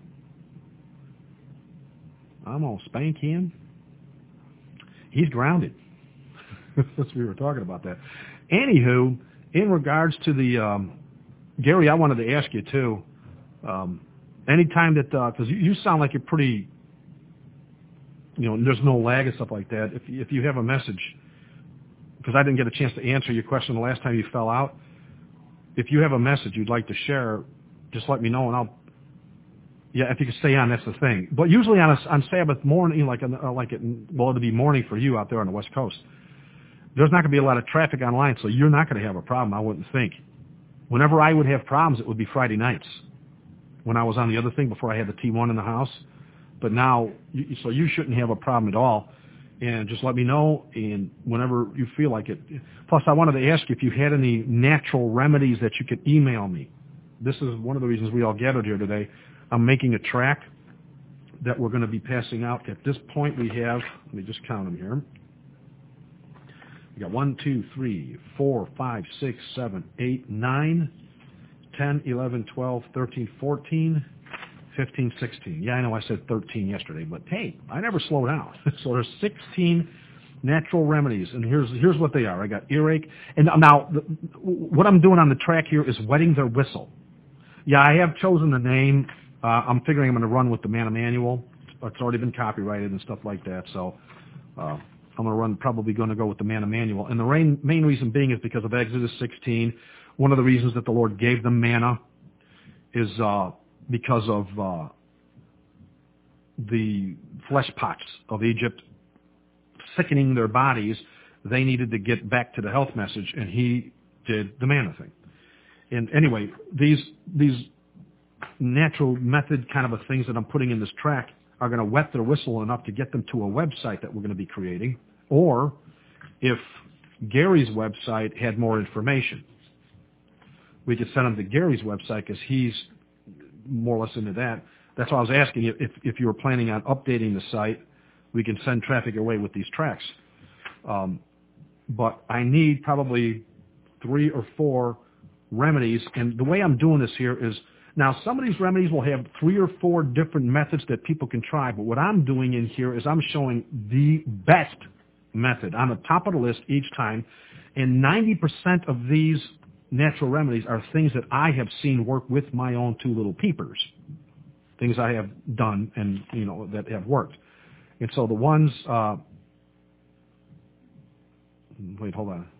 I'm all spank him. He's grounded. We were talking about that. Anywho, in regards to the, um, Gary, I wanted to ask you too, um, anytime that, because uh, you, you sound like you're pretty, you know, there's no lag and stuff like that. If, if you have a message, because I didn't get a chance to answer your question the last time you fell out, if you have a message you'd like to share, just let me know and I'll, yeah, if you can stay on, that's the thing. But usually on a, on Sabbath morning, like, uh, like it, well, it'll be morning for you out there on the West Coast. There's not going to be a lot of traffic online, so you're not going to have a problem, I wouldn't think. Whenever I would have problems, it would be Friday nights when I was on the other thing before I had the T one in the house. But now, you, so you shouldn't have a problem at all. And just let me know, and whenever you feel like it. Plus, I wanted to ask you if you had any natural remedies that you could email me. This is one of the reasons we all gathered here today. I'm making a track that we're going to be passing out. At this point, we have, let me just count them here. We got one, two, three, four, five, six, seven, eight, nine, ten, eleven, twelve, thirteen, fourteen, fifteen, sixteen. Yeah, I know I said thirteen yesterday, but hey, I never slow down. So there's sixteen natural remedies, and here's here's what they are. I got earache, and now the, what I'm doing on the track here is wetting their whistle. Yeah, I have chosen the name. Uh, I'm figuring I'm going to run with the Manna Manual. It's already been copyrighted and stuff like that, so uh, I'm going to run, probably going to go with the Manna Manual. And the main, main reason being is because of Exodus sixteen. One of the reasons that the Lord gave them manna is uh, because of uh, the flesh pots of Egypt sickening their bodies. They needed to get back to the health message, and he did the manna thing. And anyway, these these natural method kind of a things that I'm putting in this track are going to wet their whistle enough to get them to a website that we're going to be creating. Or if Gary's website had more information, we could send them to Gary's website because he's more or less into that. That's why I was asking you if, if you were planning on updating the site, we can send traffic away with these tracks. Um, but I need probably three or four remedies, and the way I'm doing this here is, now some of these remedies will have three or four different methods that people can try, but what I'm doing in here is I'm showing the best method on the top of the list each time, and ninety percent of these natural remedies are things that I have seen work with my own two little peepers, things I have done and, you know, that have worked. And so the ones, uh, Wait, hold on.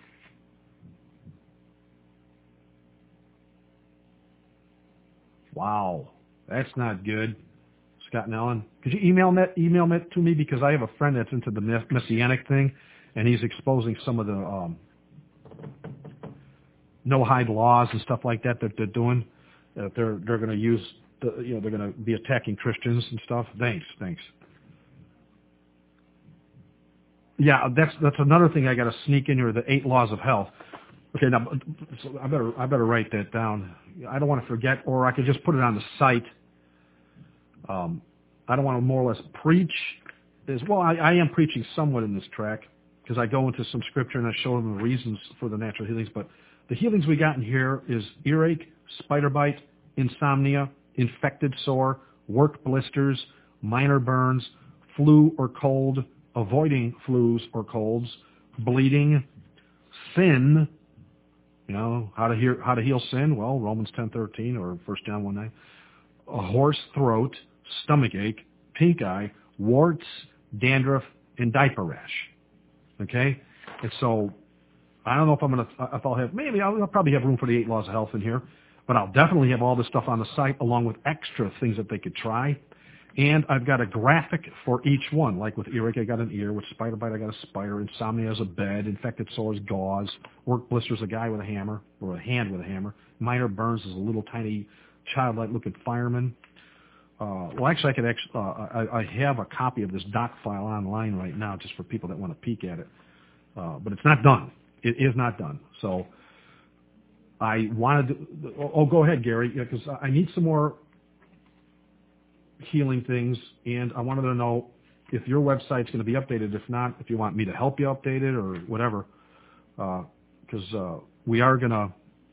Wow, that's not good. Scott and Ellen, could you email that email that to me, because I have a friend that's into the messianic thing, and he's exposing some of the um, no hide laws and stuff like that that they're doing. That they're they're going to use, the, you know, they're going to be attacking Christians and stuff. Thanks, thanks. Yeah, that's that's another thing I got to sneak in here. The eight laws of health. Okay, now so I better I better write that down. I don't want to forget, or I could just put it on the site. Um, I don't want to more or less preach. As well, I, I am preaching somewhat in this track because I go into some scripture and I show them the reasons for the natural healings. But the healings we got in here is earache, spider bite, insomnia, infected sore, work blisters, minor burns, flu or cold, avoiding flus or colds, bleeding, sin. You know, how to hear, how to heal sin? Well, Romans ten thirteen or First John one nine. A hoarse throat, stomach ache, pink eye, warts, dandruff, and diaper rash. Okay? And so, I don't know if I'm going to, if I'll have, maybe I'll, I'll probably have room for the eight laws of health in here, but I'll definitely have all this stuff on the site along with extra things that they could try. And I've got a graphic for each one. Like with earache, I got an ear. With spider bite, I got a spider. Insomnia is a bed. Infected sores, gauze. Work blisters, a guy with a hammer, or a hand with a hammer. Minor burns is a little tiny childlike looking fireman. Uh, well, actually, I could actually, uh, I, I have a copy of this doc file online right now just for people that want to peek at it. Uh, but it's not done. It is not done. So I wanted to, oh, oh go ahead, Gary, because yeah, I need some more healing things, and I wanted to know if your website's going to be updated. If not, if you want me to help you update it or whatever, because uh, uh, we are gonna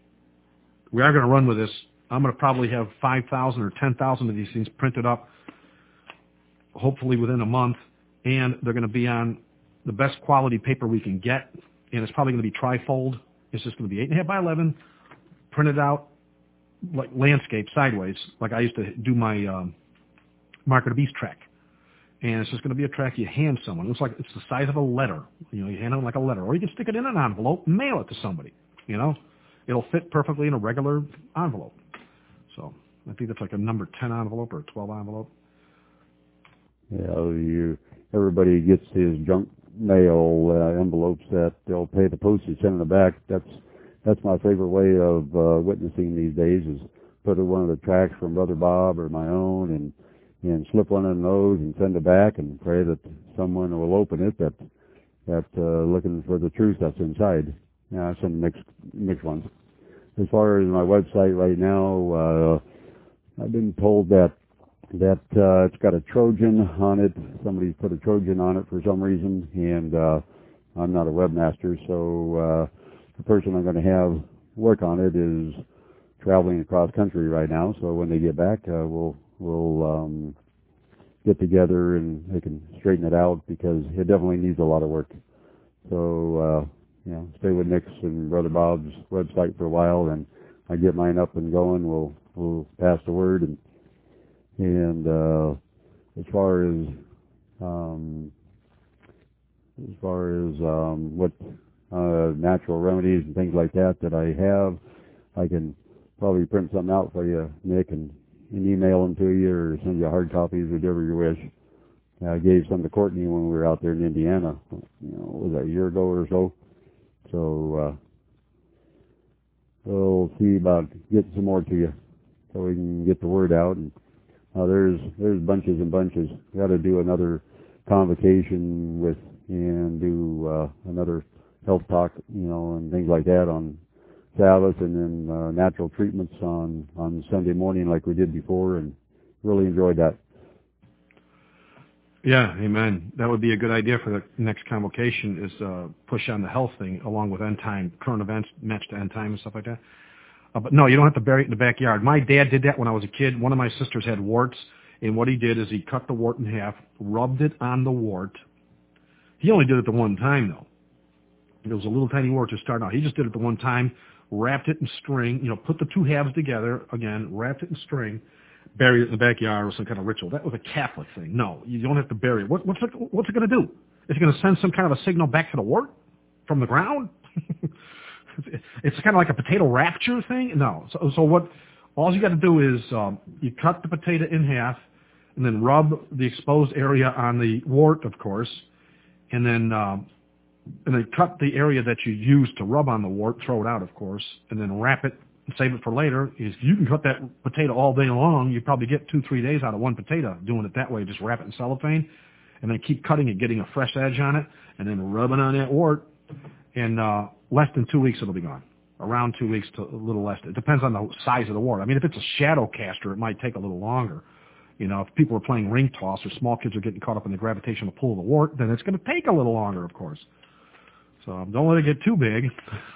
we are gonna run with this. I'm going to probably have five thousand or ten thousand of these things printed up, hopefully within a month, and they're going to be on the best quality paper we can get, and it's probably going to be trifold. It's just going to be eight and a half by eleven, printed out like landscape sideways, like I used to do my um, Mark of the Beast track. And it's just going to be a track you hand someone. It looks like it's the size of a letter. You know, you hand it like a letter. Or you can stick it in an envelope and mail it to somebody. You know, it'll fit perfectly in a regular envelope. So I think that's like a number ten envelope or a twelve envelope. Yeah, you, everybody gets his junk mail uh, envelopes that they'll pay the postage, send in the back. That's that's my favorite way of uh, witnessing these days, is put one of the tracks from Brother Bob or my own and and slip one in those and send it back and pray that someone will open it that that uh, looking for the truth that's inside. Yeah, I send mixed mixed ones. As far as my website right now, uh, I've been told that that uh, it's got a Trojan on it. Somebody's put a Trojan on it for some reason, and uh, I'm not a webmaster, so uh, the person I'm going to have work on it is traveling across country right now. So when they get back, uh, we'll we'll um, get together and they can straighten it out, because it definitely needs a lot of work. So uh, you know, stay with Nick's and Brother Bob's website for a while, and I get mine up and going. We'll we'll pass the word. And and uh, as far as um, as far as um, what uh, natural remedies and things like that that I have, I can probably print something out for you, Nick, and, and email them to you, or send you hard copies, whichever you wish. I gave some to Courtney when we were out there in Indiana, you know, was that a year ago or so? So uh, we'll see about getting some more to you, so we can get the word out. And uh, there's there's bunches and bunches. We got to do another convocation with and do uh, another health talk, you know, and things like that on Sabbath, and then uh, natural treatments on on Sunday morning like we did before, and really enjoyed that. Yeah, amen. That would be a good idea for the next convocation, is uh, push on the health thing along with end time, current events matched to end time and stuff like that. Uh, but no, you don't have to bury it in the backyard. My dad did that when I was a kid. One of my sisters had warts, and what he did is he cut the wart in half, rubbed it on the wart. He only did it the one time, though. It was a little tiny wart to start out. He just did it the one time, wrapped it in string, you know, put the two halves together, again, wrapped it in string, buried it in the backyard with some kind of ritual. That was a Catholic thing. No, you don't have to bury it. What, what's it, what's it going to do? Is it going to send some kind of a signal back to the wart? from the ground? It's kind of like a potato rapture thing? No. So, so what, all you got to do is um, you cut the potato in half and then rub the exposed area on the wart, of course, and then um, and then cut the area that you use to rub on the wart, throw it out, of course, and then wrap it and save it for later. If you can cut that potato all day long, you probably get two, three days out of one potato doing it that way. Just wrap it in cellophane and then keep cutting it, getting a fresh edge on it, and then rubbing on that wart. In uh, less than two weeks, it'll be gone. Around two weeks to a little less. It depends on the size of the wart. I mean, if it's a shadow caster, it might take a little longer. You know, if people are playing ring toss or small kids are getting caught up in the gravitational pull of the wart, then it's going to take a little longer, of course. So um, don't let it get too big.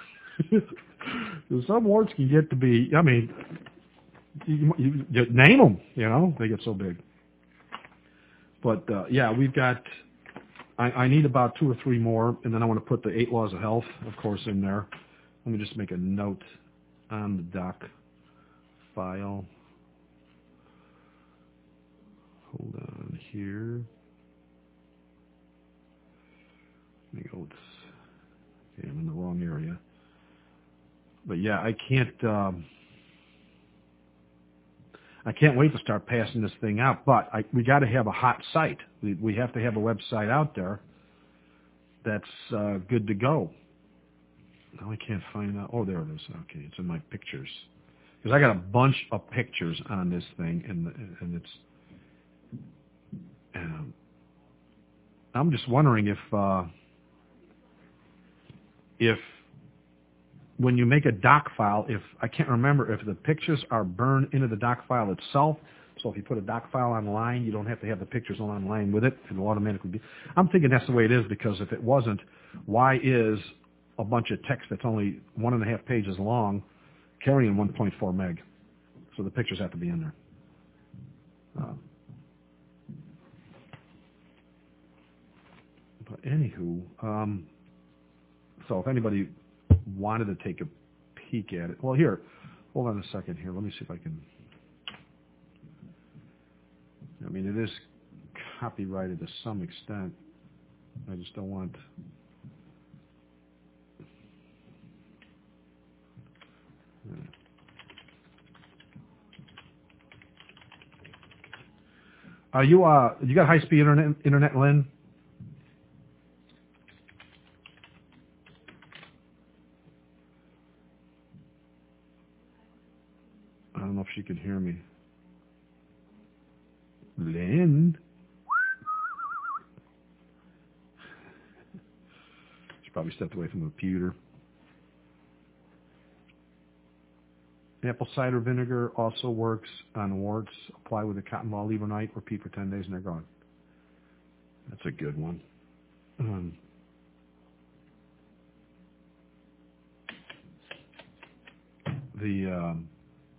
Some warts can get to be, I mean, you, you, you name them, you know, they get so big. But, uh, yeah, we've got, I, I need about two or three more, and then I want to put the eight laws of health, of course, in there. Let me just make a note on the doc file. Hold on here. Let me go. Okay, I'm in the wrong area. But yeah, I can't. Um, I can't wait to start passing this thing out. But I, we got to have a hot site. We we have to have a website out there that's uh, good to go. Now I can't find that. Oh, there it is. Okay, it's in my pictures. Because I got a bunch of pictures on this thing, and and it's. Um, I'm just wondering if uh, if when you make a doc file, if I can't remember if the pictures are burned into the doc file itself. So if you put a doc file online, you don't have to have the pictures online with it. It'll automatically be. I'm thinking that's the way it is, because if it wasn't, why is a bunch of text that's only one and a half pages long carrying one point four meg? So the pictures have to be in there. Uh, but anywho, um, so if anybody wanted to take a peek at it, well, here, hold on a second here. Let me see if I can. I mean, it is copyrighted to some extent. I just don't want. Are you uh? You got high speed internet, internet, Lynn? I don't know if she could hear me. Lynn? She probably stepped away from the computer. Apple cider vinegar also works on warts. Apply with a cotton ball overnight or pee for ten days and they're gone. That's a good one. Um, the um,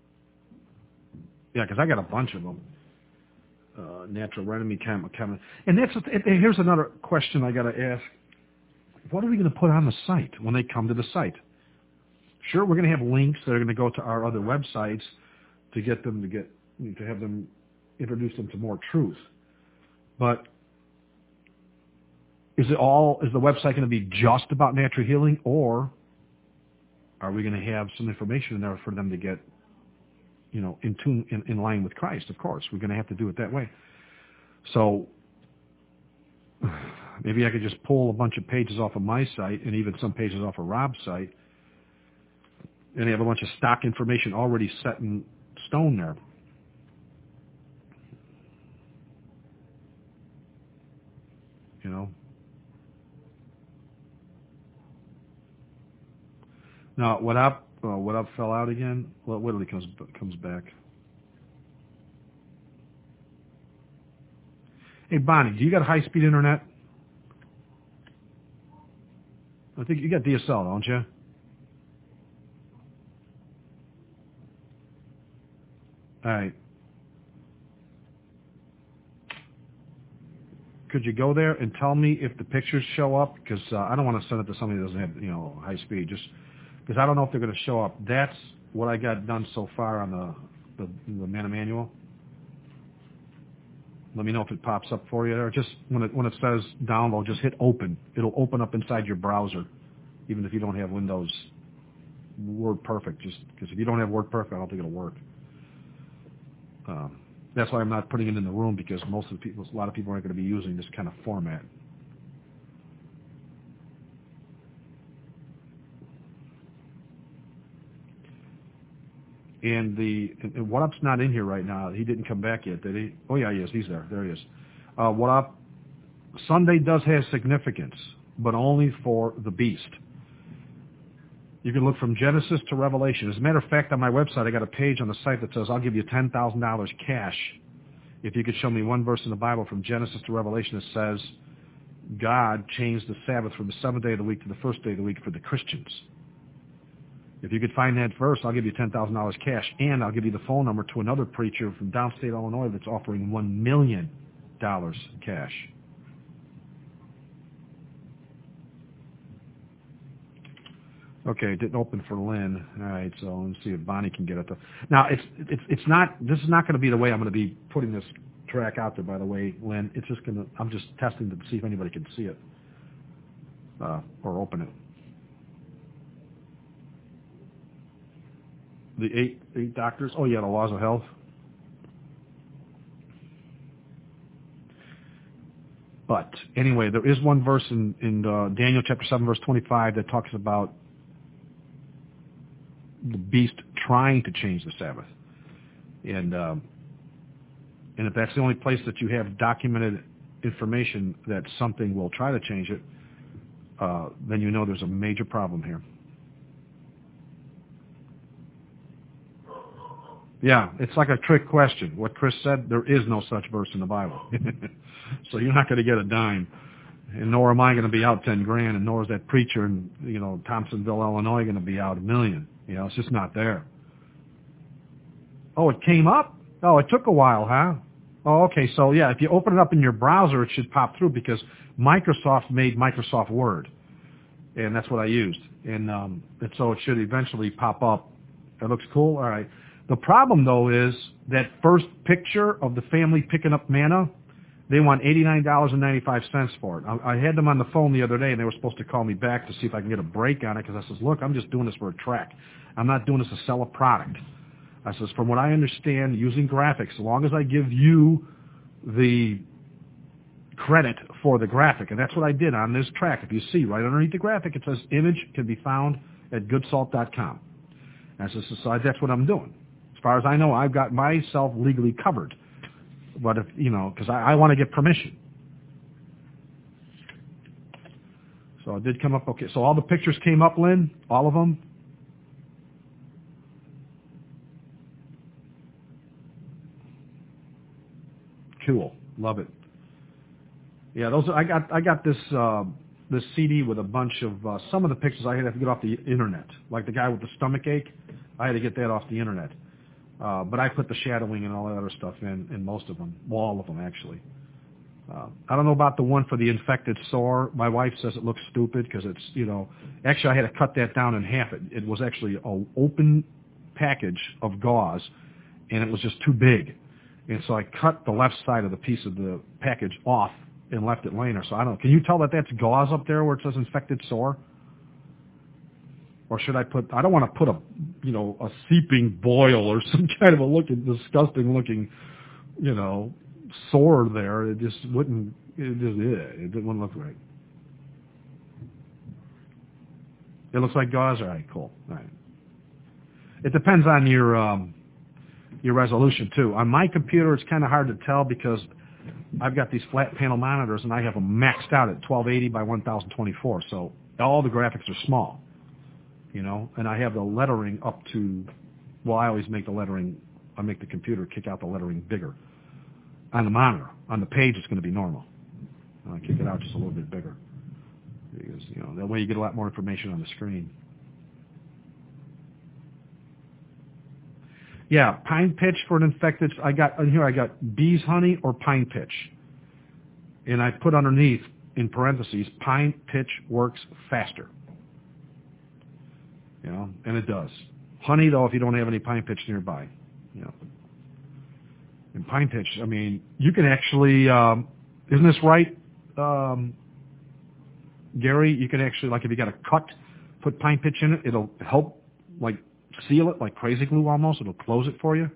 yeah, because I got a bunch of them. Uh, natural remedy chemical, and that's and here's another question I got to ask: what are we going to put on the site when they come to the site? Sure, we're going to have links that are going to go to our other websites to get them to get to have them introduce them to more truth. But is it all? Is the website going to be just about natural healing, or are we going to have some information in there for them to get, you know, in tune, in, in line with Christ? Of course, we're going to have to do it that way. So maybe I could just pull a bunch of pages off of my site and even some pages off of Rob's site, and they have a bunch of stock information already set in stone there. You know. Now, what up? Uh, what up fell out again? Well, Whitley comes comes back. Hey, Bonnie, do you got high-speed internet? I think you got D S L, don't you? All right. Could you go there and tell me if the pictures show up? Because uh, I don't want to send it to somebody that doesn't have, you know, high speed. Just because I don't know if they're going to show up. That's what I got done so far on the the, the Mana Manual. Let me know if it pops up for you, or just when it when it says download, just hit open. It'll open up inside your browser. even if you don't have Windows WordPerfect, just because if you don't have WordPerfect, I don't think it'll work. Um, that's why I'm not putting it in the room, because most of the people, a lot of people aren't going to be using this kind of format. And the and What Up's not in here right now. He didn't come back yet, did he? Oh yeah, he is. He's there. There he is. Uh, What Up? Sunday does have significance, but only for the beast. You can look from Genesis to Revelation. As a matter of fact, on my website, I got a page on the site that says, I'll give you ten thousand dollars cash if you could show me one verse in the Bible from Genesis to Revelation that says God changed the Sabbath from the seventh day of the week to the first day of the week for the Christians. If you could find that verse, I'll give you ten thousand dollars cash, and I'll give you the phone number to another preacher from downstate Illinois that's offering one million dollars cash. Okay, it didn't open for Lynn. All right, so let's see if Bonnie can get it. To, now, it's it's it's not. This is not going to be the way I'm going to be putting this track out there. By the way, Lynn, it's just going to. I'm just testing to see if anybody can see it uh, or open it. The eight eight doctors. Oh yeah, the laws of health. But anyway, there is one verse in in uh, Daniel chapter seven, verse twenty-five, that talks about the beast trying to change the Sabbath, and um, and if that's the only place that you have documented information that something will try to change it, uh, then you know there's a major problem here. Yeah, it's like a trick question. What Chris said, there is no such verse in the Bible. So you're not going to get a dime. And nor am I going to be out ten grand, and nor is that preacher in, you know, Thompsonville, Illinois going to be out a million. You know, it's just not there. Oh, it came up? Oh, it took a while, huh? Oh, okay. So, yeah, if you open it up in your browser, it should pop through, because Microsoft made Microsoft Word. And that's what I used. And, um, and so it should eventually pop up. That looks cool? All right. The problem, though, is that first picture of the family picking up manna, they want eighty-nine dollars and ninety-five cents for it. I, I had them on the phone the other day, and they were supposed to call me back to see if I can get a break on it, because I says, look, I'm just doing this for a track. I'm not doing this to sell a product. I says, from what I understand, using graphics, as long as I give you the credit for the graphic, and that's what I did on this track. If you see right underneath the graphic, it says image can be found at good salt dot com. And I says, so that's what I'm doing. As far as I know, I've got myself legally covered. But if, you know, because I, I want to get permission. So it did come up. Okay, so all the pictures came up, Lynn? All of them? Cool. Love it. Yeah, those. I got. I got this. Uh, this C D with a bunch of uh, some of the pictures I had to get off the internet, like the guy with the stomach ache. I had to get that off the internet. Uh, but I put the shadowing and all that other stuff in, in most of them, well, all of them actually. Uh, I don't know about the one for the infected sore. My wife says it looks stupid because it's, you know, actually I had to cut that down in half. It, it was actually an open package of gauze, and it was just too big. And so I cut the left side of the piece of the package off and left it laying there. So I don't know. Can you tell that that's gauze up there where it says infected sore? Or should I put, I don't want to put a, you know, a seeping boil or some kind of a looking, disgusting looking, you know, sore there. It just wouldn't, it just, yeah, it wouldn't look right. It looks like gauze? All right, cool. All right. It depends on your, um, your resolution too. On my computer, it's kind of hard to tell because I've got these flat panel monitors and I have them maxed out at twelve eighty by one thousand twenty-four. So all the graphics are small. You know, and I have the lettering up to, well, I always make the lettering, I make the computer kick out the lettering bigger. On the monitor, on the page, it's going to be normal. And I kick it out just a little bit bigger. Because, you know, that way you get a lot more information on the screen. Yeah, pine pitch for an infected, I got, in here I got bees honey or pine pitch. And I put underneath, in parentheses, pine pitch works faster. You know, and it does. Honey, though, if you don't have any pine pitch nearby. You know. And pine pitch, I mean, you can actually, um, isn't this right, um, Gary? You can actually, like if you got a cut put pine pitch in it. It'll help, like, seal it like crazy glue almost. It'll close it for you.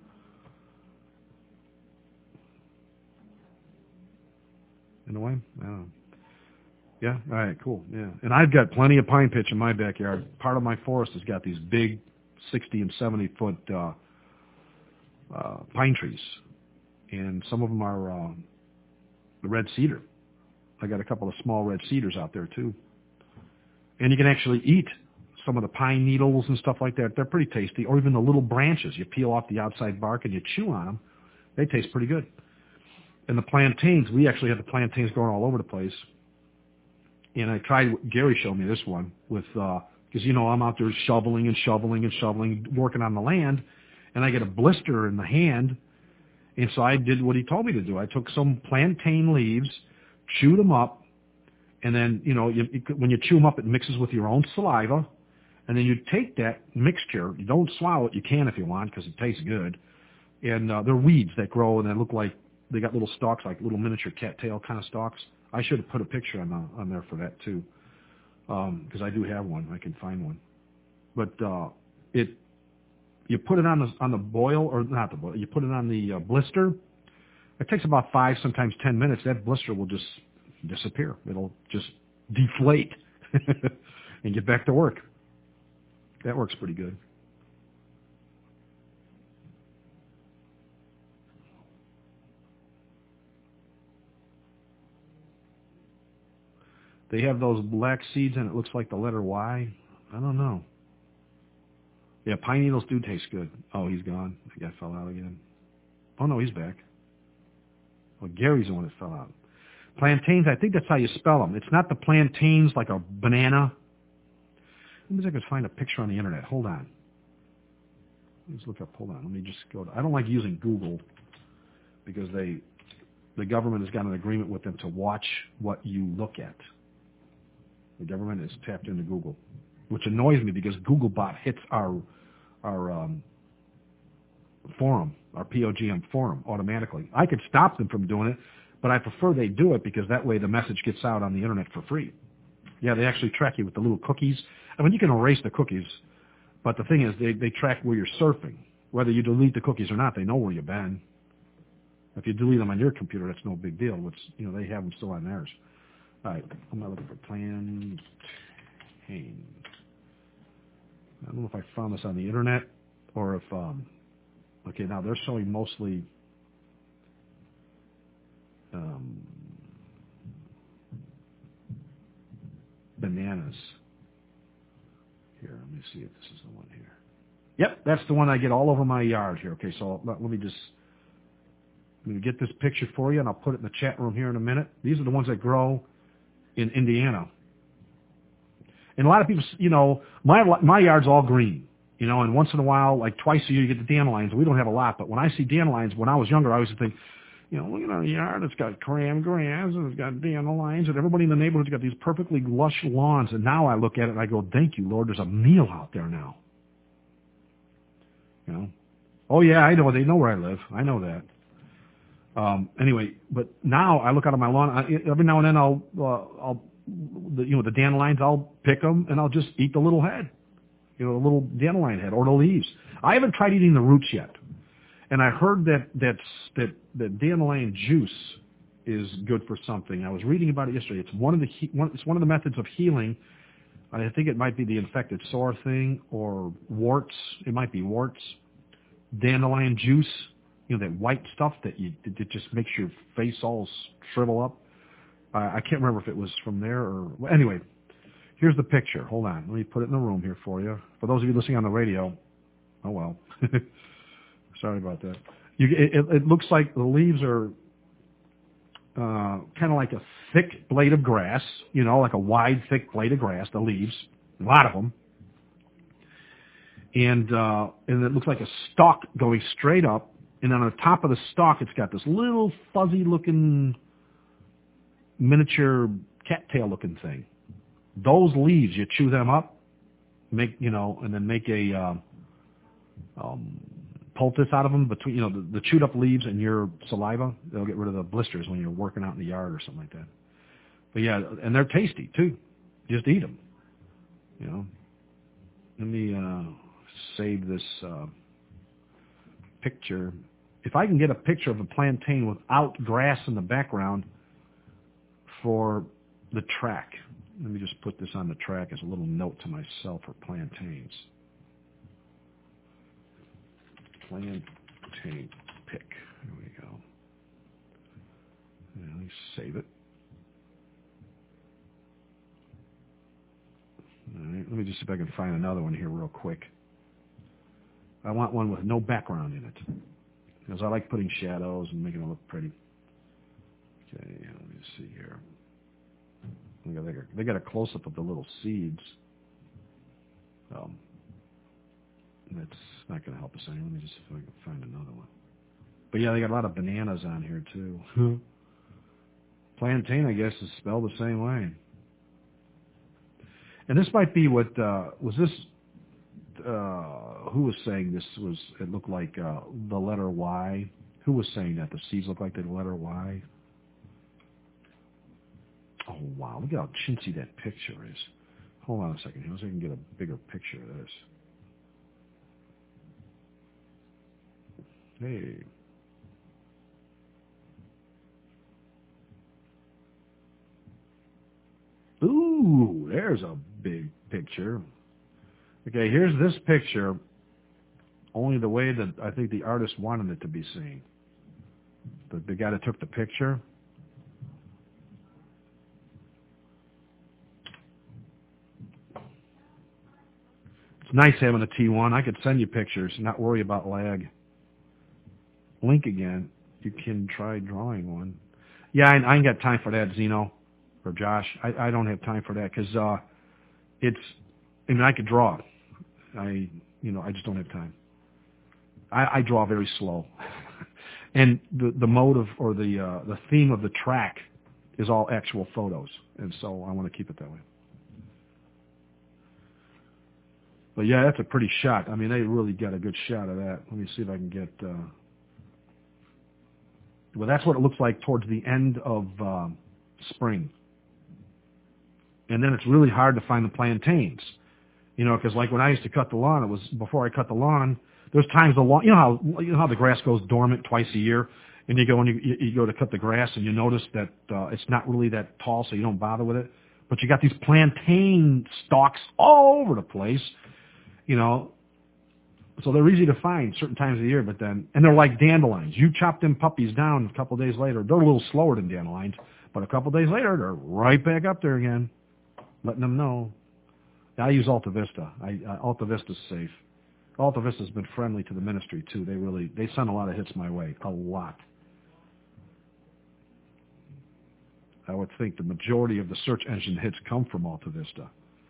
In a way? I don't know. Yeah? All right, cool. Yeah. And I've got plenty of pine pitch in my backyard. Part of my forest has got these big sixty and seventy foot uh, uh, pine trees. And some of them are uh, the red cedar. I got a couple of small red cedars out there, too. And you can actually eat some of the pine needles and stuff like that. They're pretty tasty. Or even the little branches. You peel off the outside bark and you chew on them. They taste pretty good. And the plantains, we actually had the plantains growing all over the place. And I tried, Gary showed me this one with, uh, because, you know, I'm out there shoveling and shoveling and shoveling, working on the land, and I get a blister in the hand. And so I did what he told me to do. I took some plantain leaves, chewed them up, and then, you know, you, you, when you chew them up, it mixes with your own saliva. And then you take that mixture, you don't swallow it, you can if you want, because it tastes good. And uh, they're weeds that grow, and they look like, they got little stalks, like little miniature cattail kind of stalks. I should have put a picture on the, on there for that too, because um, I do have one. I can find one. But uh, it, you put it on the on the boil, or not the boil. You put it on the uh, blister. It takes about five, sometimes ten minutes. That blister will just disappear. It'll just deflate and get back to work. That works pretty good. They have those black seeds and it looks like the letter Y. I don't know. Yeah, pine needles do taste good. Oh, he's gone. The guy fell out again. Oh, no, he's back. Well, Gary's the one that fell out. Plantains, I think that's how you spell them. It's not the plantains like a banana. Let me see if I can find a picture on the internet. Hold on. Let's look up. Hold on. Let me just go to, I don't like using Google because they, the government has got an agreement with them to watch what you look at. The government is tapped into Google, which annoys me because Googlebot hits our our um, forum, our P O G M forum automatically. I could stop them from doing it, but I prefer they do it because that way the message gets out on the internet for free. Yeah, they actually track you with the little cookies. I mean, you can erase the cookies, but the thing is they, they track where you're surfing. Whether you delete the cookies or not, they know where you've been. If you delete them on your computer, that's no big deal. It's, you know, they have them still on theirs. All right, I'm not looking for plantain. I don't know if I found this on the internet or if, um, okay, now they're showing mostly um, bananas. Here, let me see if this is the one here. Yep, that's the one I get all over my yard here. Okay, so let, let me just let me get this picture for you, and I'll put it in the chat room here in a minute. These are the ones that grow in Indiana. And a lot of people, you know, my my yard's all green, you know, and once in a while, like twice a year, you get the dandelions. We don't have a lot, but when I see dandelions, when I was younger, I always think, you know, look at our yard. It's got cram grass, and it's got dandelions, and everybody in the neighborhood's got these perfectly lush lawns. And now I look at it and I go, thank you, Lord, there's a meal out there now. You know? Oh, yeah, I know. They know where I live. I know that. Um, anyway, but now I look out on my lawn. I, every now and then I'll, uh, I'll, the, you know, the dandelions, I'll pick them and I'll just eat the little head, you know, the little dandelion head or the leaves. I haven't tried eating the roots yet. And I heard that, that's, that, that dandelion juice is good for something. I was reading about it yesterday. It's one of the, he, one, it's one of the methods of healing. I think it might be the infected sore thing or warts. It might be warts. Dandelion juice. You know, that white stuff that you that just makes your face all shrivel up. Uh, I can't remember if it was from there or... Well, anyway, here's the picture. Hold on. Let me put it in the room here for you. For those of you listening on the radio, oh, well. Sorry about that. You, it, it looks like the leaves are uh, kind of like a thick blade of grass, you know, like a wide, thick blade of grass, the leaves, a lot of them. And, uh, and it looks like a stalk going straight up. And on the top of the stalk, it's got this little fuzzy-looking miniature cattail-looking thing. Those leaves, you chew them up, make you know, and then make a uh, um, poultice out of them between you know the, the chewed-up leaves and your saliva. They'll get rid of the blisters when you're working out in the yard or something like that. But yeah, and they're tasty too. Just eat them. You know, let me uh, save this uh, picture. If I can get a picture of a plantain without grass in the background for the track. Let me just put this on the track as a little note to myself for plantains. Plantain pick. There we go. Let me save it. All right, let me just see if I can find another one here real quick. I want one with no background in it, because I like putting shadows and making it look pretty. Okay, let me see here. They got, they got a close-up of the little seeds. Um, that's not going to help us any. Let me just see if I can find another one. But yeah, they got a lot of bananas on here too. Plantain, I guess, is spelled the same way. And this might be what, uh, was this, uh, who was saying this was, it looked like uh, the letter Y? Who was saying that the seeds look like the letter Y? Oh, wow, look at how chintzy that picture is. Hold on a second here, so I can get a bigger picture of this. Hey. Ooh, there's a big picture. Okay, here's this picture, only the way that I think the artist wanted it to be seen. The, the guy that took the picture. It's nice having a T one. I could send you pictures, not worry about lag. Link again. You can try drawing one. Yeah, I, I ain't got time for that, Zeno. Or Josh, I, I don't have time for that because uh, it's. I mean, I could draw. I, you know, I just don't have time. I, I draw very slow, and the the motive or the uh, the theme of the track is all actual photos, and so I want to keep it that way. But yeah, that's a pretty shot. I mean, they really got a good shot of that. Let me see if I can get. Uh... Well, that's what it looks like towards the end of uh, spring. And then it's really hard to find the plantains, you know, because like when I used to cut the lawn, it was before I cut the lawn. There's times the lawn, you know how you know how the grass goes dormant twice a year, and you go and you, you go to cut the grass and you notice that uh, it's not really that tall, so you don't bother with it. But you got these plantain stalks all over the place, you know. So they're easy to find certain times of the year, but then and they're like dandelions. You chop them puppies down a couple of days later, they're a little slower than dandelions, but a couple of days later they're right back up there again. Letting them know. I use Alta Vista. I, uh, Alta Vista's safe. Alta Vista's been friendly to the ministry too. They really they send a lot of hits my way, a lot. I would think the majority of the search engine hits come from Alta Vista.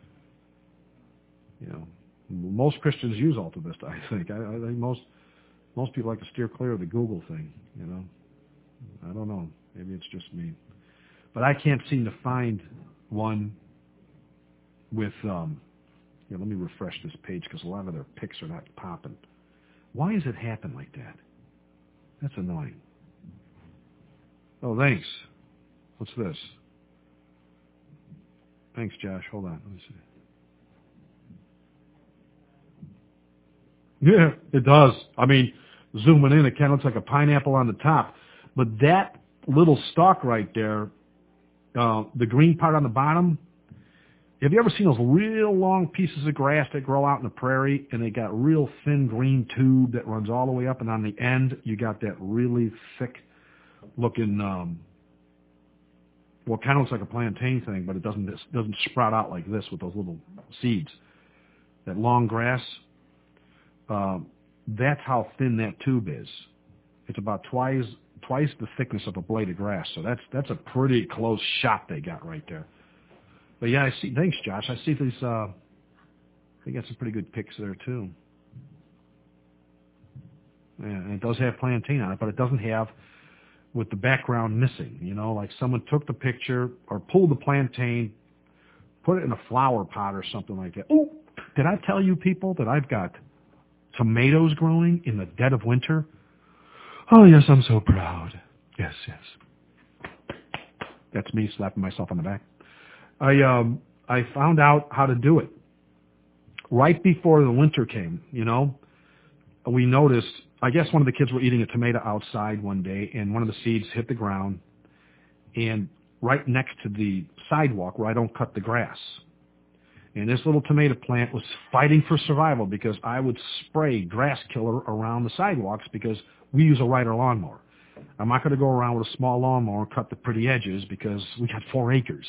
You know, most Christians use Alta Vista. I think. I, I think most most people like to steer clear of the Google thing. You know, I don't know. Maybe it's just me, but I can't seem to find one. With, um, here, let me refresh this page because a lot of their pics are not popping. Why does it happen like that? That's annoying. Oh, thanks. What's this? Thanks, Josh. Hold on. Let me see. Yeah, it does. I mean, zooming in, it kind of looks like a pineapple on the top. But that little stalk right there, uh, the green part on the bottom, have you ever seen those real long pieces of grass that grow out in the prairie and they got real thin green tube that runs all the way up, and on the end you got that really thick looking, um, well, it kind of looks like a plantain thing, but it doesn't it doesn't sprout out like this with those little seeds. That long grass, um, that's how thin that tube is. It's about twice twice the thickness of a blade of grass. So that's that's a pretty close shot they got right there. But yeah, I see. Thanks, Josh. I see these. Uh, they got some pretty good pics there too. Yeah, and it does have plantain on it, but it doesn't have with the background missing. You know, like someone took the picture or pulled the plantain, put it in a flower pot or something like that. Oh, did I tell you people that I've got tomatoes growing in the dead of winter? Oh yes, I'm so proud. Yes, yes. That's me slapping myself on the back. I um I found out how to do it. right before the winter came, you know, we noticed, I guess one of the kids were eating a tomato outside one day, and one of the seeds hit the ground, and right next to the sidewalk where I don't cut the grass. And this little tomato plant was fighting for survival because I would spray grass killer around the sidewalks because we use a Ryder lawnmower. I'm not going to go around with a small lawnmower and cut the pretty edges because we got four acres.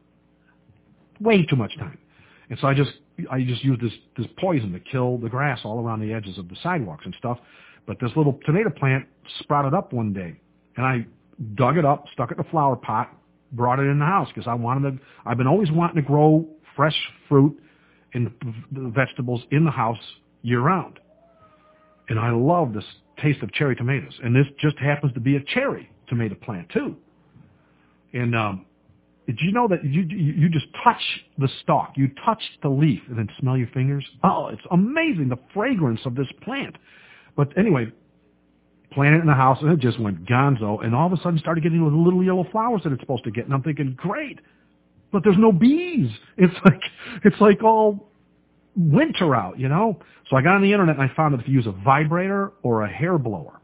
Way too much time. And so I just I just used this, this poison to kill the grass all around the edges of the sidewalks and stuff. But this little tomato plant sprouted up one day. And I dug it up, stuck it in a flower pot, brought it in the house because I wanted to, I've been always wanting to grow fresh fruit and vegetables in the house year-round. And I love this taste of cherry tomatoes. And this just happens to be a cherry tomato plant, too. And um, did you know that you you just touch the stalk, you touch the leaf, and then smell your fingers? Oh, it's amazing, the fragrance of this plant. But anyway, planted it in the house, and it just went gonzo. And all of a sudden started getting the little yellow flowers that it's supposed to get. And I'm thinking, great. But there's no bees. It's like it's like all winter out, you know? So I got on the internet and I found that if you use a vibrator or a hair blower,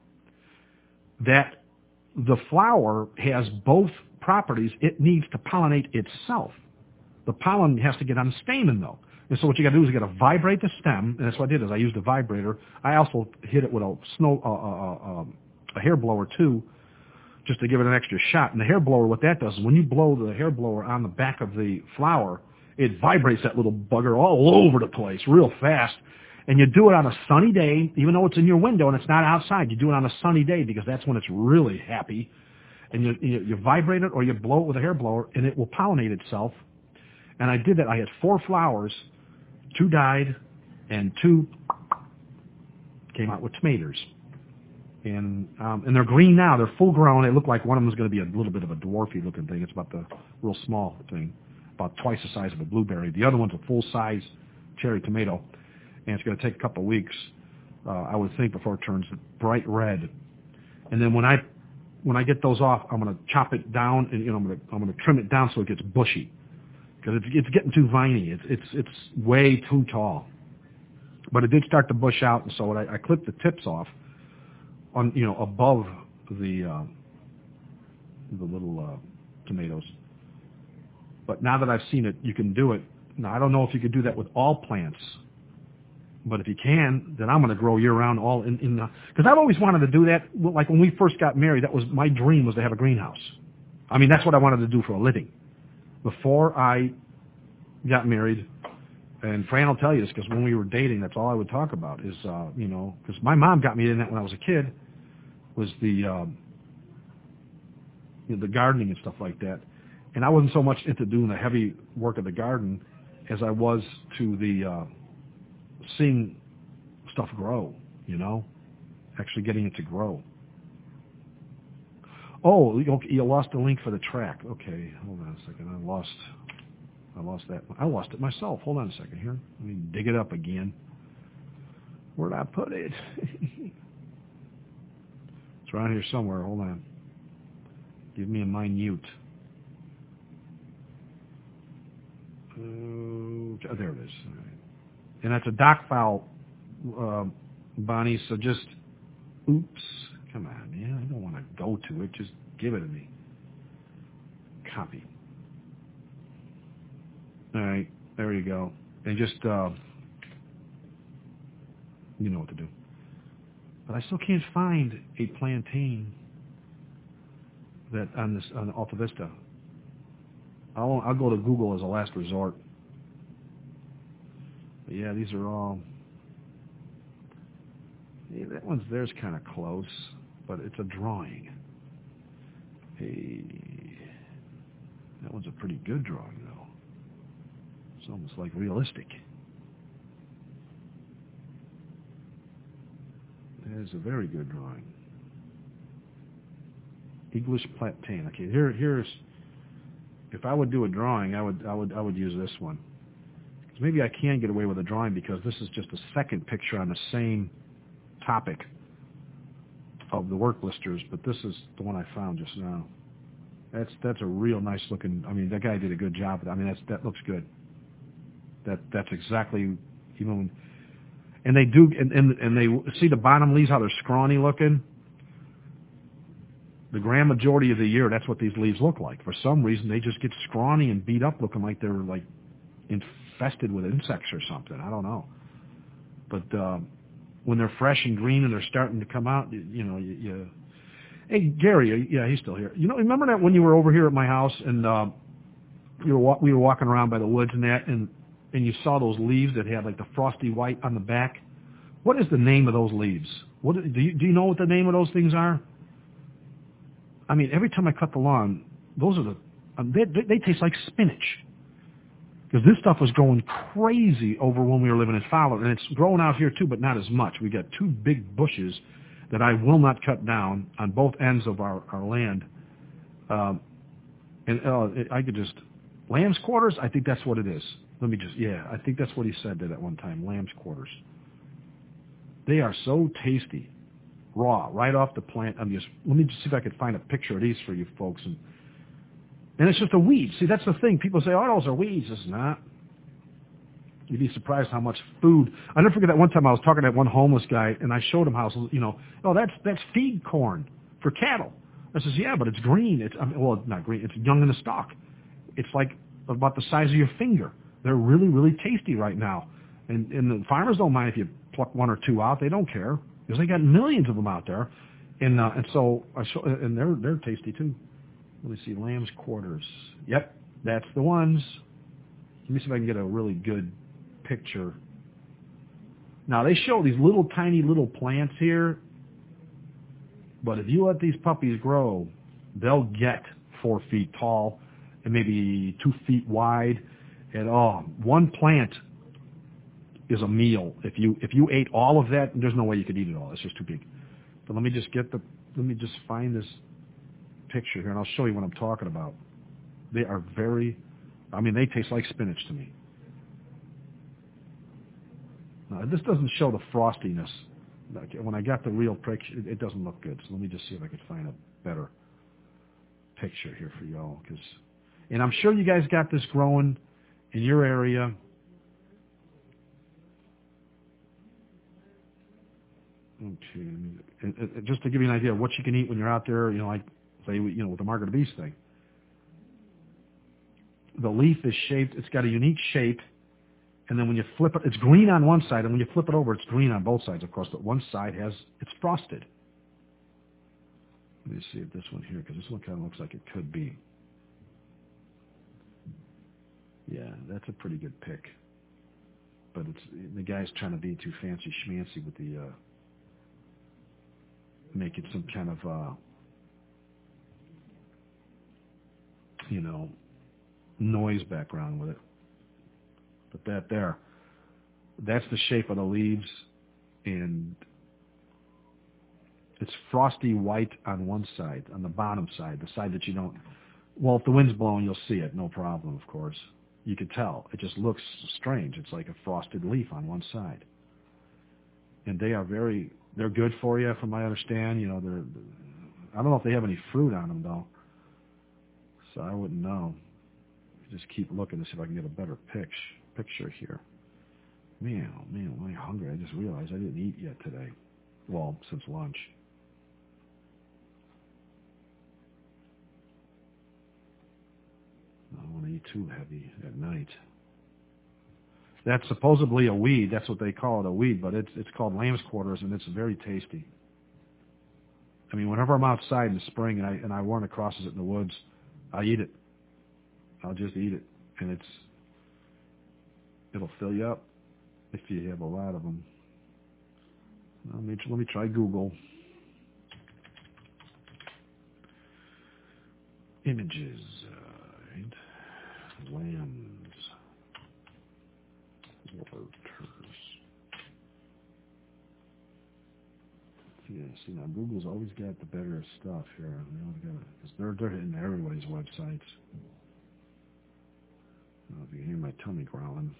that the flower has both properties. It needs to pollinate itself. The pollen has to get on the stamen, though. And so what you got to do is you got to vibrate the stem, and that's what I did. Is I used a vibrator. I also hit it with a snow uh, uh, uh, a hair blower too, just to give it an extra shot. And the hair blower, what that does is when you blow the hair blower on the back of the flower, it vibrates that little bugger all over the place real fast. And you do it on a sunny day, even though it's in your window and it's not outside. You do it on a sunny day because that's when it's really happy. And you, you, you vibrate it or you blow it with a hair blower, and it will pollinate itself. And I did that. I had four flowers, two died, and two came out with tomatoes. And um, and they're green now. They're full grown. They look like one of them is going to be a little bit of a dwarfy looking thing. It's about the real small thing, about twice the size of a blueberry. The other one's a full size cherry tomato, and it's going to take a couple of weeks, uh, I would think, before it turns bright red. And then when I when I get those off, I'm going to chop it down, and you know I'm going to I'm going to trim it down so it gets bushy, because it's it's getting too viney. It's it's it's way too tall. But it did start to bush out, and so I, I clipped the tips off. On you know above the uh, the little uh, tomatoes, but now that I've seen it, you can do it. Now I don't know if you could do that with all plants, but if you can, then I'm going to grow year round all in in because I've always wanted to do that. Like when we first got married, that was my dream, was to have a greenhouse. I mean, that's what I wanted to do for a living. Before I got married, and Fran will tell you this because when we were dating, that's all I would talk about is uh, you know because my mom got me in that when I was a kid. Was the um, you know, the gardening and stuff like that, and I wasn't so much into doing the heavy work of the garden as I was to the uh, seeing stuff grow. You know, actually getting it to grow. Oh, you lost the link for the track. Okay, hold on a second. I lost, I lost that. I lost it myself. Hold on a second here. Let me dig it up again. Where'd I put it? It's around here somewhere. Hold on. Give me a minute. Uh, oh, there it is. All right. And that's a dock file, uh, Bonnie, so just, oops. Come on, man. I don't want to go to it. Just give it to me. Copy. All right. There you go. And just, uh, you know what to do. But I still can't find a plantain that on this on Alta Vista. I'll I'll go to Google as a last resort. But yeah, these are all. Yeah, that one's there's kind of close, but it's a drawing. Hey, that one's a pretty good drawing though. It's almost like realistic. That is a very good drawing. English plantain. Okay, here, here's. If I would do a drawing, I would, I would, I would use this one. Because maybe I can get away with a drawing because this is just a second picture on the same topic of the work blisters, but this is the one I found just now. That's that's a real nice looking. I mean, that guy did a good job. I mean, that's that looks good. That that's exactly even. When, and they do, and, and and they see the bottom leaves how they're scrawny looking. The grand majority of the year, that's what these leaves look like. For some reason, they just get scrawny and beat up, looking like they're like infested with insects or something. I don't know. But uh, when they're fresh and green and they're starting to come out, you, you know, you, you. Hey, Gary, yeah, he's still here. You know, remember that when you were over here at my house and uh, you were we were walking around by the woods and that, and and you saw those leaves that had like the frosty white on the back? What is the name of those leaves? What do you do? You know what the name of those things are? I mean, every time I cut the lawn, those are the um, they, they, they taste like spinach. Because this stuff was growing crazy over when we were living in Fowler, and it's growing out here too, but not as much. We got two big bushes that I will not cut down on both ends of our, our land. Um, and uh, it, I could just, lamb's quarters, I think that's what it is. Let me just, yeah, I think that's what he said that at one time, lamb's quarters. They are so tasty, raw, right off the plant. I'm just, let me just see if I could find a picture of these for you folks. And, and it's just a weed. See, that's the thing. People say, oh, those are weeds. It's not. You'd be surprised how much food. I never forget that one time I was talking to that one homeless guy, and I showed him how, you know, oh, that's that's feed corn for cattle. I says, yeah, but it's green. It's I mean, well, not green. It's young in the stalk. It's like about the size of your finger. They're really, really tasty right now. And, and the farmers don't mind if you pluck one or two out. They don't care because they got millions of them out there. And uh, and so I show, and they're they're tasty too. Let me see, lamb's quarters. Yep, that's the ones. Let me see if I can get a really good picture. Now they show these little tiny little plants here, but if you let these puppies grow, they'll get four feet tall and maybe two feet wide. And oh, one plant is a meal. If you if you ate all of that, there's no way you could eat it all. It's just too big. But let me just get the let me just find this picture here, and I'll show you what I'm talking about. They are very, I mean, they taste like spinach to me. Now, this doesn't show the frostiness. When I got the real picture, it doesn't look good. So let me just see if I can find a better picture here for y'all. Cause, and I'm sure you guys got this growing in your area. Okay, and, and just to give you an idea of what you can eat when you're out there, you know, like say, you know, with the Margaret Beast thing. The leaf is shaped; it's got a unique shape, and then when you flip it, it's green on one side, and when you flip it over, it's green on both sides. Of course, but one side has it's frosted. Let me see if this one here, because this one kind of looks like it could be. Yeah, that's a pretty good pick. But it's the guy's trying to be too fancy schmancy with the uh, make it some kind of uh, you know noise background with it. But that there, that's the shape of the leaves, and it's frosty white on one side, on the bottom side, the side that you don't. Well, if the wind's blowing, you'll see it, no problem, of course. You could tell. It just looks strange. It's like a frosted leaf on one side. And they are very, they're good for you, from what I understand. You know, they're, I don't know if they have any fruit on them, though. So I wouldn't know. Just keep looking to see if I can get a better picture, picture here. Man, oh man, am I hungry? I just realized I didn't eat yet today. Well, since lunch. I don't want to eat too heavy at night. That's supposedly a weed. That's what they call it, a weed, but it's it's called lamb's quarters, and it's very tasty. I mean, whenever I'm outside in the spring and I and I run across it in the woods, I eat it. I'll just eat it, and it's it'll fill you up if you have a lot of them. Let me let me try Google images. Uh, right. Lambs quarters. Yeah, see now Google's always got the better stuff here. They always got it because they're they're hitting everybody's websites. Oh, if you can hear my tummy growling.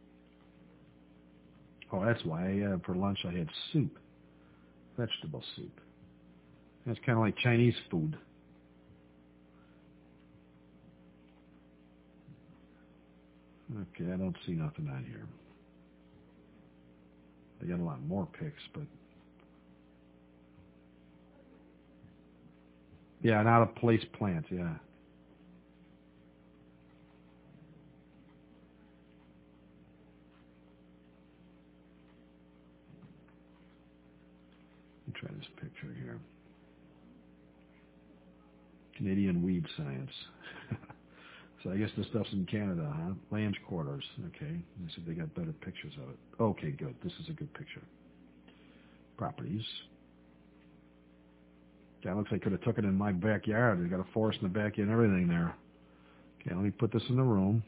Oh, that's why uh, for lunch I had soup, vegetable soup. That's kind of like Chinese food. Okay, I don't see nothing on here. They got a lot more pics, but yeah, not a place plant. Yeah. Let me try this picture here. Canadian weed science. So I guess this stuff's in Canada, huh? Lamb's quarters. Okay. They said they got better pictures of it. Okay, good. This is a good picture. Properties. That looks like I could have took it in my backyard. They got a forest in the backyard and everything there. Okay, let me put this in the room.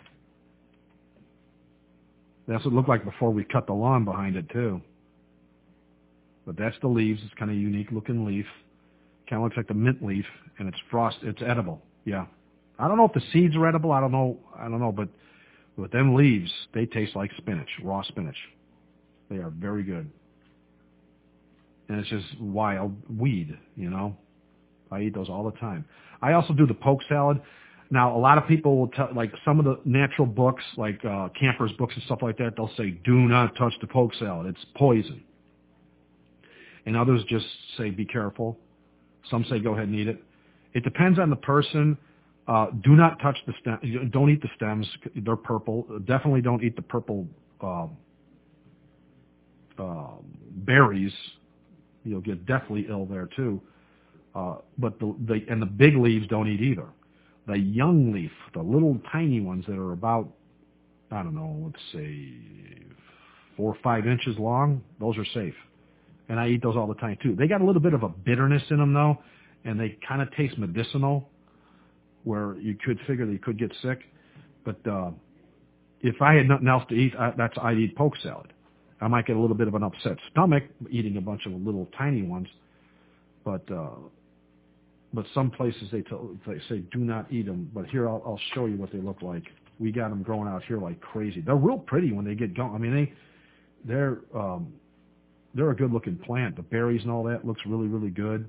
That's what it looked like before we cut the lawn behind it, too. But that's the leaves. It's kind of a unique looking leaf. Kind of looks like the mint leaf, and it's frost. It's edible. Yeah. I don't know if the seeds are edible. I don't know. I don't know. But with them leaves, they taste like spinach, raw spinach. They are very good. And it's just wild weed, you know. I eat those all the time. I also do the poke salad. Now, a lot of people will tell, like some of the natural books, like uh, campers books and stuff like that, they'll say, do not touch the poke salad. It's poison. And others just say, be careful. Some say, go ahead and eat it. It depends on the person. Uh, do not touch the stem. Don't eat the stems. They're purple. Definitely don't eat the purple uh, uh, berries. You'll get deathly ill there too. Uh, but the, the and the big leaves don't eat either. The young leaf, the little tiny ones that are about, I don't know, let's say four or five inches long, those are safe. And I eat those all the time too. They got a little bit of a bitterness in them though, and they kind of taste medicinal, where you could figure that you could get sick. But uh, if I had nothing else to eat, I, that's I'd eat poke salad. I might get a little bit of an upset stomach eating a bunch of little tiny ones, but uh, but some places they, tell, they say do not eat them. But here I'll, I'll show you what they look like. We got them growing out here like crazy. They're real pretty when they get going. I mean they they're um, they're a good looking plant. The berries and all that looks really really good.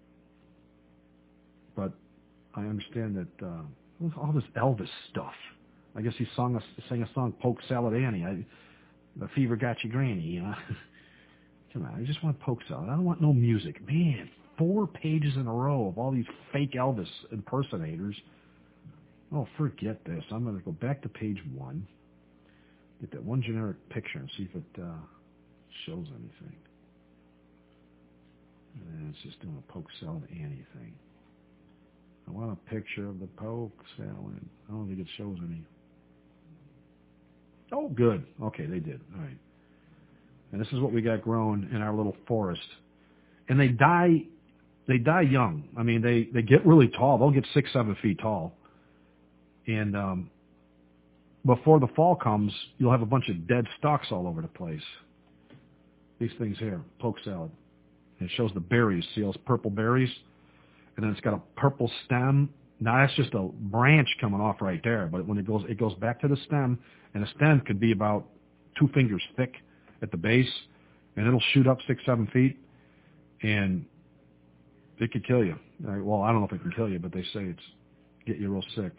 But I understand that uh, all this Elvis stuff. I guess he sung a, sang a song, Poke Salad Annie. I, the fever got you granny, you know. Come on, I just want poke salad. I don't want no music. Man, four pages in a row of all these fake Elvis impersonators. Oh, forget this. I'm going to go back to page one, get that one generic picture and see if it uh, shows anything. And it's just doing a Poke Salad Annie thing. I want a picture of the poke salad. I don't think it shows any. Oh, good. Okay, they did. All right. And this is what we got growing in our little forest. And they die, they die young. I mean, they, they get really tall. They'll get six, seven feet tall. And um, before the fall comes, you'll have a bunch of dead stalks all over the place. These things here, poke salad. And it shows the berries. See those purple berries? And then it's got a purple stem. Now that's just a branch coming off right there, but when it goes, it goes back to the stem, and the stem could be about two fingers thick at the base, and it'll shoot up six, seven feet, and it could kill you. Well, I don't know if it can kill you, but they say it's get you real sick.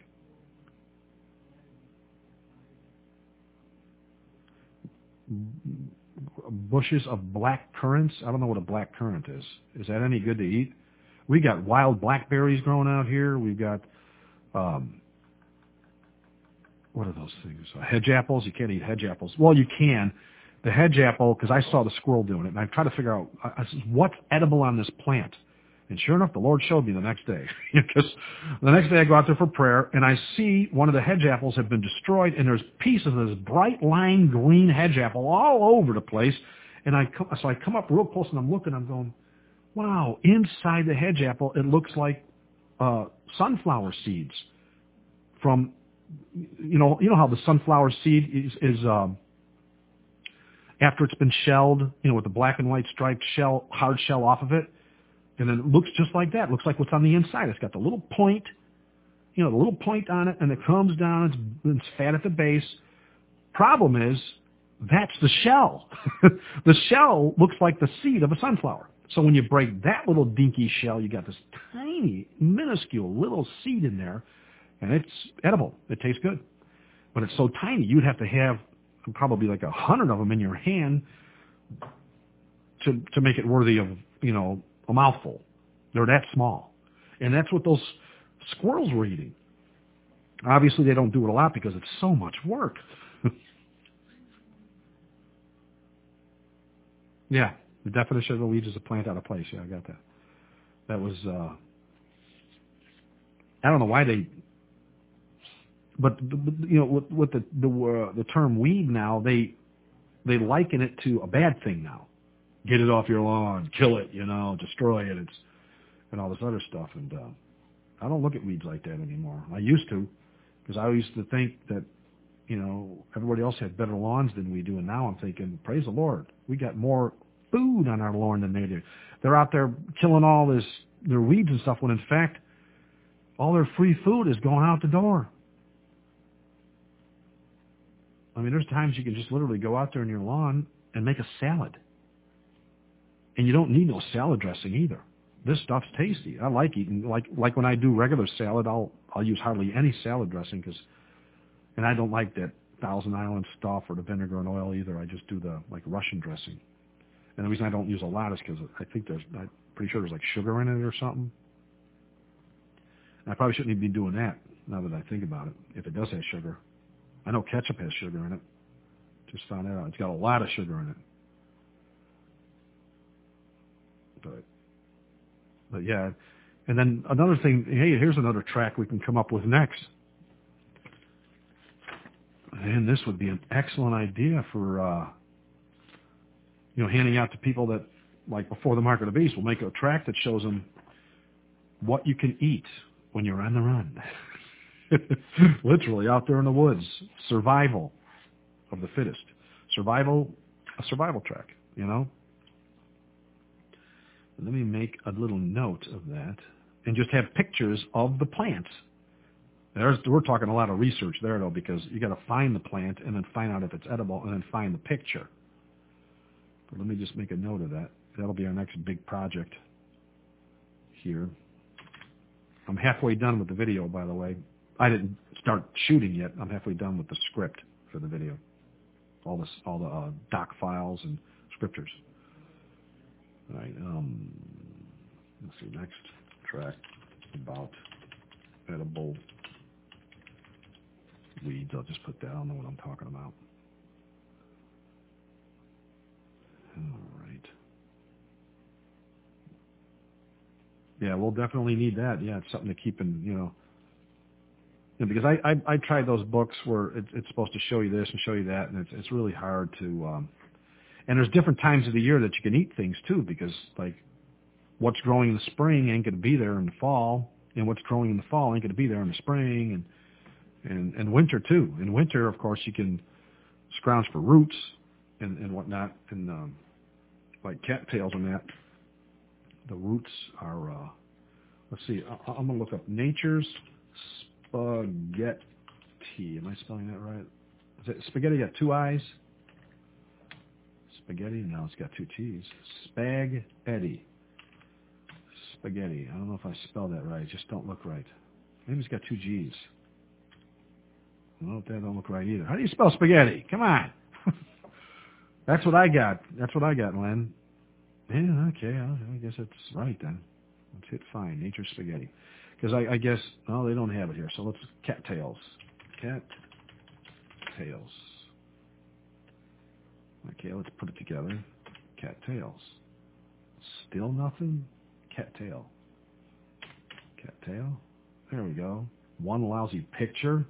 Bushes of black currants. I don't know what a black currant is. Is that any good to eat? We got wild blackberries growing out here. We've got, um, what are those things? Uh, hedge apples. You can't eat hedge apples. Well, you can. The hedge apple, because I saw the squirrel doing it, and I tried to figure out, I, I said, what's edible on this plant? And sure enough, the Lord showed me the next day. Because the next day I go out there for prayer, and I see one of the hedge apples have been destroyed, and there's pieces of this bright lime green hedge apple all over the place. And I come, so I come up real close, and I'm looking, I'm going, wow, inside the hedge apple, it looks like uh, sunflower seeds from, you know, you know how the sunflower seed is, is um, after it's been shelled, you know, with the black and white striped shell, hard shell off of it, and then it looks just like that. It looks like what's on the inside. It's got the little point, you know, the little point on it, and it comes down. It's, it's fat at the base. Problem is, that's the shell. The shell looks like the seed of a sunflower. So when you break that little dinky shell, you got this tiny, minuscule little seed in there, and it's edible. It tastes good. But it's so tiny, you'd have to have probably like a hundred of them in your hand to to make it worthy of, you know, a mouthful. They're that small. And that's what those squirrels were eating. Obviously, they don't do it a lot because it's so much work. Yeah, the definition of a weed is a plant out of place. Yeah, I got that. That was, uh, I don't know why they, but, you know, with, with the the, uh, the term weed now, they they liken it to a bad thing now. Get it off your lawn, kill it, you know, destroy it, it's, and all this other stuff. And uh, I don't look at weeds like that anymore. I used to, because I used to think that, you know, everybody else had better lawns than we do, and now I'm thinking, praise the Lord, we got more food on our lawn than they do. They're out there killing all this, their weeds and stuff, when in fact, all their free food is going out the door. I mean, there's times you can just literally go out there in your lawn and make a salad. And you don't need no salad dressing either. This stuff's tasty. I like eating, like like when I do regular salad, I'll I'll use hardly any salad dressing, because, and I don't like that Thousand Island stuff or the vinegar and oil either. I just do the like Russian dressing. And the reason I don't use a lot is because I think there's, I'm pretty sure there's like sugar in it or something. And I probably shouldn't even be doing that now that I think about it, if it does have sugar. I know ketchup has sugar in it. Just found that out. It's got a lot of sugar in it. But, but yeah. And then another thing, hey, here's another track we can come up with next. And this would be an excellent idea for, uh, you know, handing out to people that, like before the Mark of the Beast, we'll make a track that shows them what you can eat when you're on the run. Literally out there in the woods. Survival of the fittest. Survival, a survival track, you know. Let me make a little note of that and just have pictures of the plants. There's, we're talking a lot of research there, though, because you got to find the plant and then find out if it's edible and then find the picture. But let me just make a note of that. That'll be our next big project here. I'm halfway done with the video, by the way. I didn't start shooting yet. I'm halfway done with the script for the video. All this, all the uh, doc files and scriptures. All right. Um, let's see. Next track about edible weeds. I'll just put that. I don't know what I'm talking about. All right. Yeah, we'll definitely need that. Yeah, it's something to keep in, you know. Yeah, because I, I I tried those books where it, it's supposed to show you this and show you that, and it's it's really hard to. Um, and there's different times of the year that you can eat things too, because like what's growing in the spring ain't going to be there in the fall, and what's growing in the fall ain't going to be there in the spring, and and and winter too. In winter, of course, you can scrounge for roots and and whatnot, and um, like cattails and that. The roots are. Uh, let's see. I, I'm going to look up Nature's Spaghetti. Am I spelling that right? Is it spaghetti got two I's? Spaghetti? No, it's got two T's. Spaghetti. Spaghetti. I don't know if I spelled that right. It just don't look right. Maybe it's got two G's. I don't know if that don't look right either. How do you spell spaghetti? Come on. That's what I got. That's what I got, Len. Yeah, okay. I guess it's right then. Let's hit find. Nature's Spaghetti. Because I, I guess, oh, they don't have it here. So let's, cattails. Cattails. Okay, let's put it together. Cattails. Still nothing? Cattail. Cattail. There we go. One lousy picture.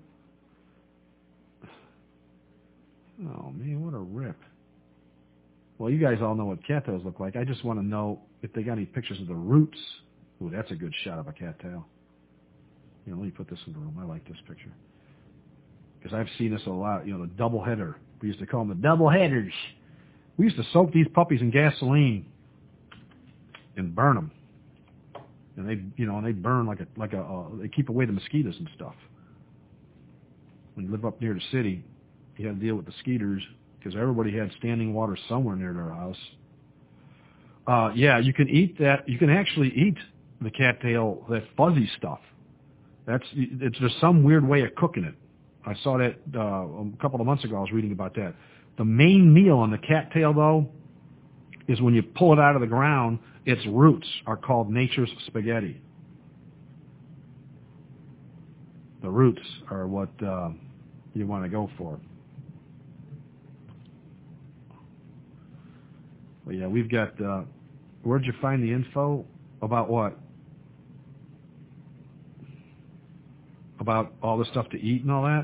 Oh, man, what a rip. Well, you guys all know what cattails look like. I just want to know if they got any pictures of the roots. Ooh, that's a good shot of a cattail. You know, let me put this in the room. I like this picture. Because I've seen this a lot. You know, the double header. We used to call them the double headers. We used to soak these puppies in gasoline and burn them. And they, you know, and they burn like a, like a, uh, they keep away the mosquitoes and stuff. When you live up near the city, you had to deal with the skeeters because everybody had standing water somewhere near their house. Uh, yeah, you can eat that. You can actually eat the cattail, that fuzzy stuff. That's, it's just some weird way of cooking it. I saw that uh, a couple of months ago. I was reading about that. The main meal on the cattail, though, is when you pull it out of the ground, its roots are called nature's spaghetti. The roots are what uh, you want to go for. But yeah, we've got, uh, where'd you find the info? About what? About all the stuff to eat and all that?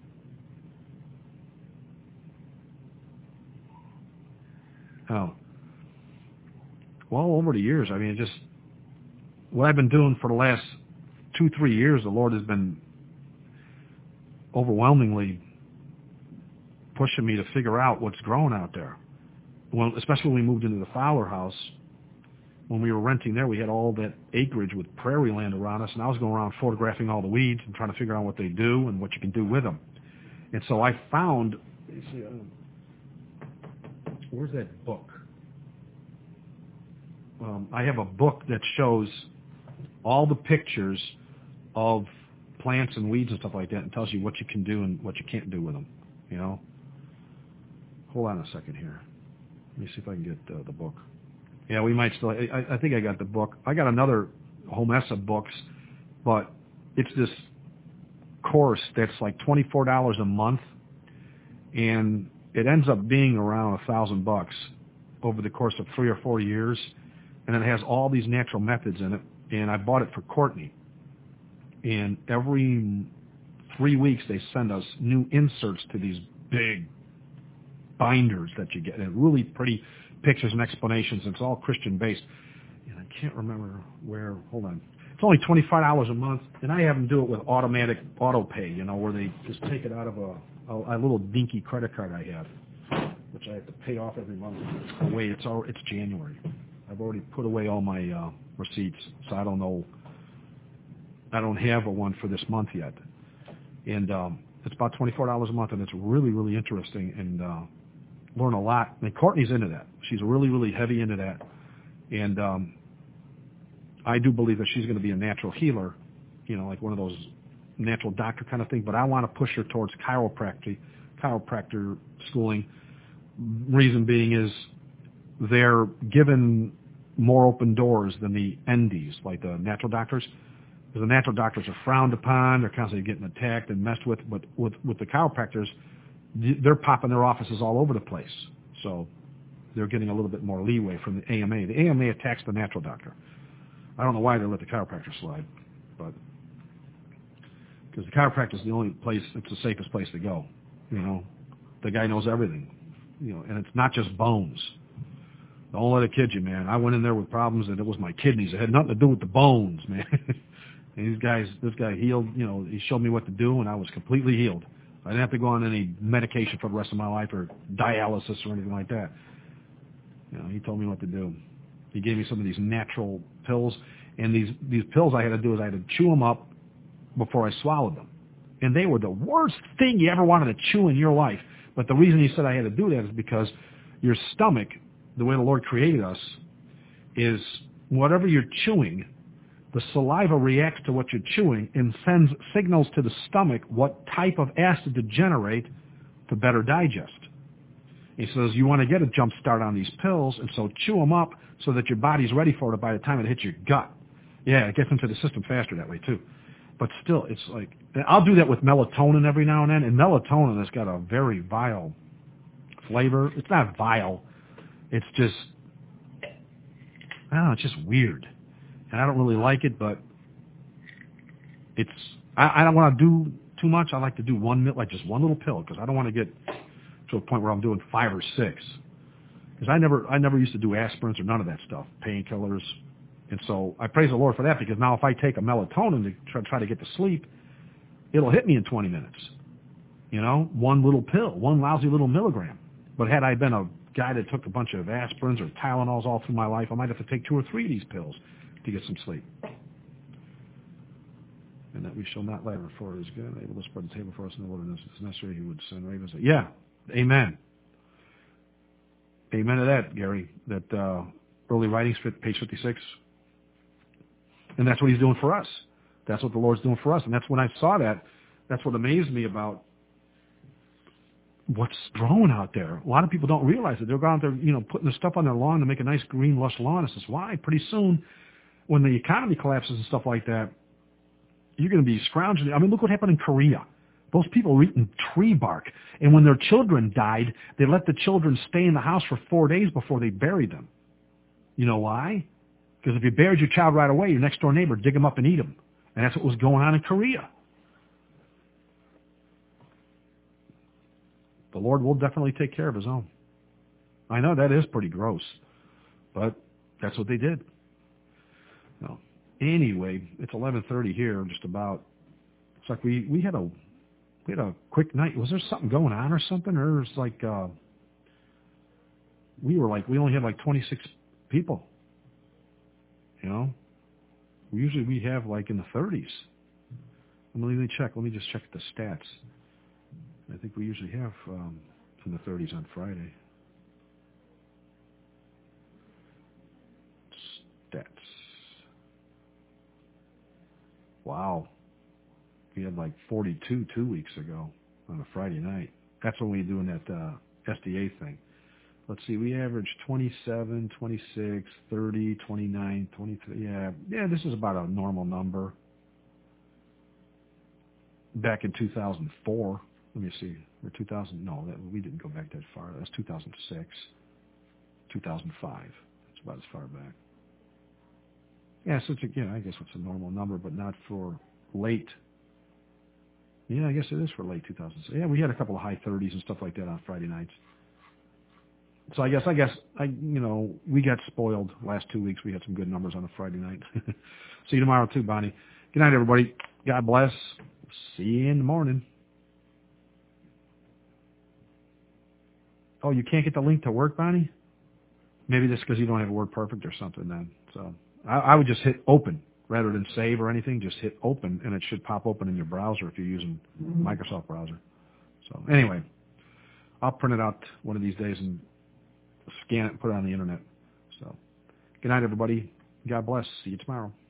Oh. Well, over the years, I mean, it just, what I've been doing for the last two, three years, the Lord has been overwhelmingly pushing me to figure out what's growing out there. Well, especially when we moved into the Fowler house, when we were renting there, we had all that acreage with prairie land around us, and I was going around photographing all the weeds and trying to figure out what they do and what you can do with them. And so I found, let me see, uh, where's that book? Um, I have a book that shows all the pictures of plants and weeds and stuff like that, and tells you what you can do and what you can't do with them. You know. Hold on a second here. Let me see if I can get uh, the book. Yeah, we might still. I, I think I got the book. I got another whole mess of books, but it's this course that's like twenty-four dollars a month, and it ends up being around a thousand bucks over the course of three or four years, and it has all these natural methods in it. And I bought it for Courtney, and every three weeks they send us new inserts to these big binders that you get, and really pretty pictures and explanations. And it's all Christian based. And I can't remember where. Hold on. It's only twenty-five dollars a month, and I have them do it with automatic auto pay. You know, where they just take it out of a, a, a little dinky credit card I have, which I have to pay off every month. Oh, wait, it's all, it's January. I've already put away all my uh, receipts, so I don't know. I don't have a one for this month yet, and um, it's about twenty-four dollars a month, and it's really, really interesting, and uh, learn a lot. And Courtney's into that. She's really, really heavy into that, and um, I do believe that she's going to be a natural healer, you know, like one of those natural doctor kind of thing. But I want to push her towards chiropractic, chiropractor schooling. Reason being is they're given more open doors than the N Ds, like the natural doctors. Because the natural doctors are frowned upon, they're constantly getting attacked and messed with. But with, with the chiropractors, they're popping their offices all over the place. So they're getting a little bit more leeway from the A M A. The A M A attacks the natural doctor. I don't know why they let the chiropractor slide, but because the chiropractor is the only place, it's the safest place to go. You know, the guy knows everything. You know, and it's not just bones. Don't let it kid you, man. I went in there with problems, and it was my kidneys. It had nothing to do with the bones, man. And these guys, this guy healed. You know, he showed me what to do, and I was completely healed. I didn't have to go on any medication for the rest of my life or dialysis or anything like that. You know, he told me what to do. He gave me some of these natural pills, and these these pills I had to do is I had to chew them up before I swallowed them, and they were the worst thing you ever wanted to chew in your life. But the reason he said I had to do that is because your stomach, the way the Lord created us, is whatever you're chewing, the saliva reacts to what you're chewing and sends signals to the stomach what type of acid to generate to better digest. He says you want to get a jump start on these pills, and so chew them up so that your body's ready for it by the time it hits your gut. Yeah, it gets into the system faster that way too. But still, it's like, I'll do that with melatonin every now and then, and melatonin has got a very vile flavor. It's not vile. It's just, I don't know, it's just weird. And I don't really like it, but it's, I, I don't want to do too much. I like to do one, like just one little pill, because I don't want to get to a point where I'm doing five or six. Because I never, I never used to do aspirins or none of that stuff, painkillers. And so I praise the Lord for that, because now if I take a melatonin to try, try to get to sleep, it'll hit me in twenty minutes. You know, one little pill, one lousy little milligram. But had I been a guy that took a bunch of aspirins or Tylenols all through my life, I might have to take two or three of these pills to get some sleep. And that we shall not lack for it is good, able to spread the table for us in the wilderness. If it's necessary, he would send ravens. Yeah, amen. Amen to that, Gary. That uh, early writings, page fifty-six. And that's what he's doing for us. That's what the Lord's doing for us. And that's when I saw that, that's what amazed me about what's growing out there. A lot of people don't realize it. They're going out there, you know, putting the stuff on their lawn to make a nice green, lush lawn. It says, why? Pretty soon, when the economy collapses and stuff like that, you're going to be scrounging. I mean, look what happened in Korea. Those people were eating tree bark. And when their children died, they let the children stay in the house for four days before they buried them. You know why? Because if you buried your child right away, your next door neighbor would dig them up and eat them. And that's what was going on in Korea. The Lord will definitely take care of his own. I know that is pretty gross, but that's what they did. No. Anyway, it's eleven thirty here, just about. It's like we, we had a we had a quick night. Was there something going on or something? Or it was like uh, we were like we only had like twenty-six people. You know, usually we have like in the thirties. Let me check. Let me just check the stats. I think we usually have um, in the thirties on Friday. Stats. Wow. We had like forty-two two weeks ago on a Friday night. That's when we were doing that uh, S D A thing. Let's see, we averaged twenty-seven, twenty-six, thirty, twenty-nine, twenty-three. Yeah, yeah, this is about a normal number. Back in two thousand four, let me see, or two thousand, no, that, we didn't go back that far. That's two thousand six, two thousand five. That's about as far back. Yeah, so it's, again, I guess it's a normal number, but not for late. Yeah, I guess it is for late two thousand six. Yeah, we had a couple of high thirties and stuff like that on Friday nights. So I guess, I guess, I you know, we got spoiled last two weeks. We had some good numbers on a Friday night. See you tomorrow too, Bonnie. Good night, everybody. God bless. See you in the morning. Oh, you can't get the link to work, Bonnie? Maybe that's because you don't have WordPerfect or something then. So I, I would just hit open rather than save or anything. Just hit open, and it should pop open in your browser if you're using mm-hmm. Microsoft browser. So anyway, I'll print it out one of these days and scan it and put it on the internet. So good night, everybody. God bless. See you tomorrow.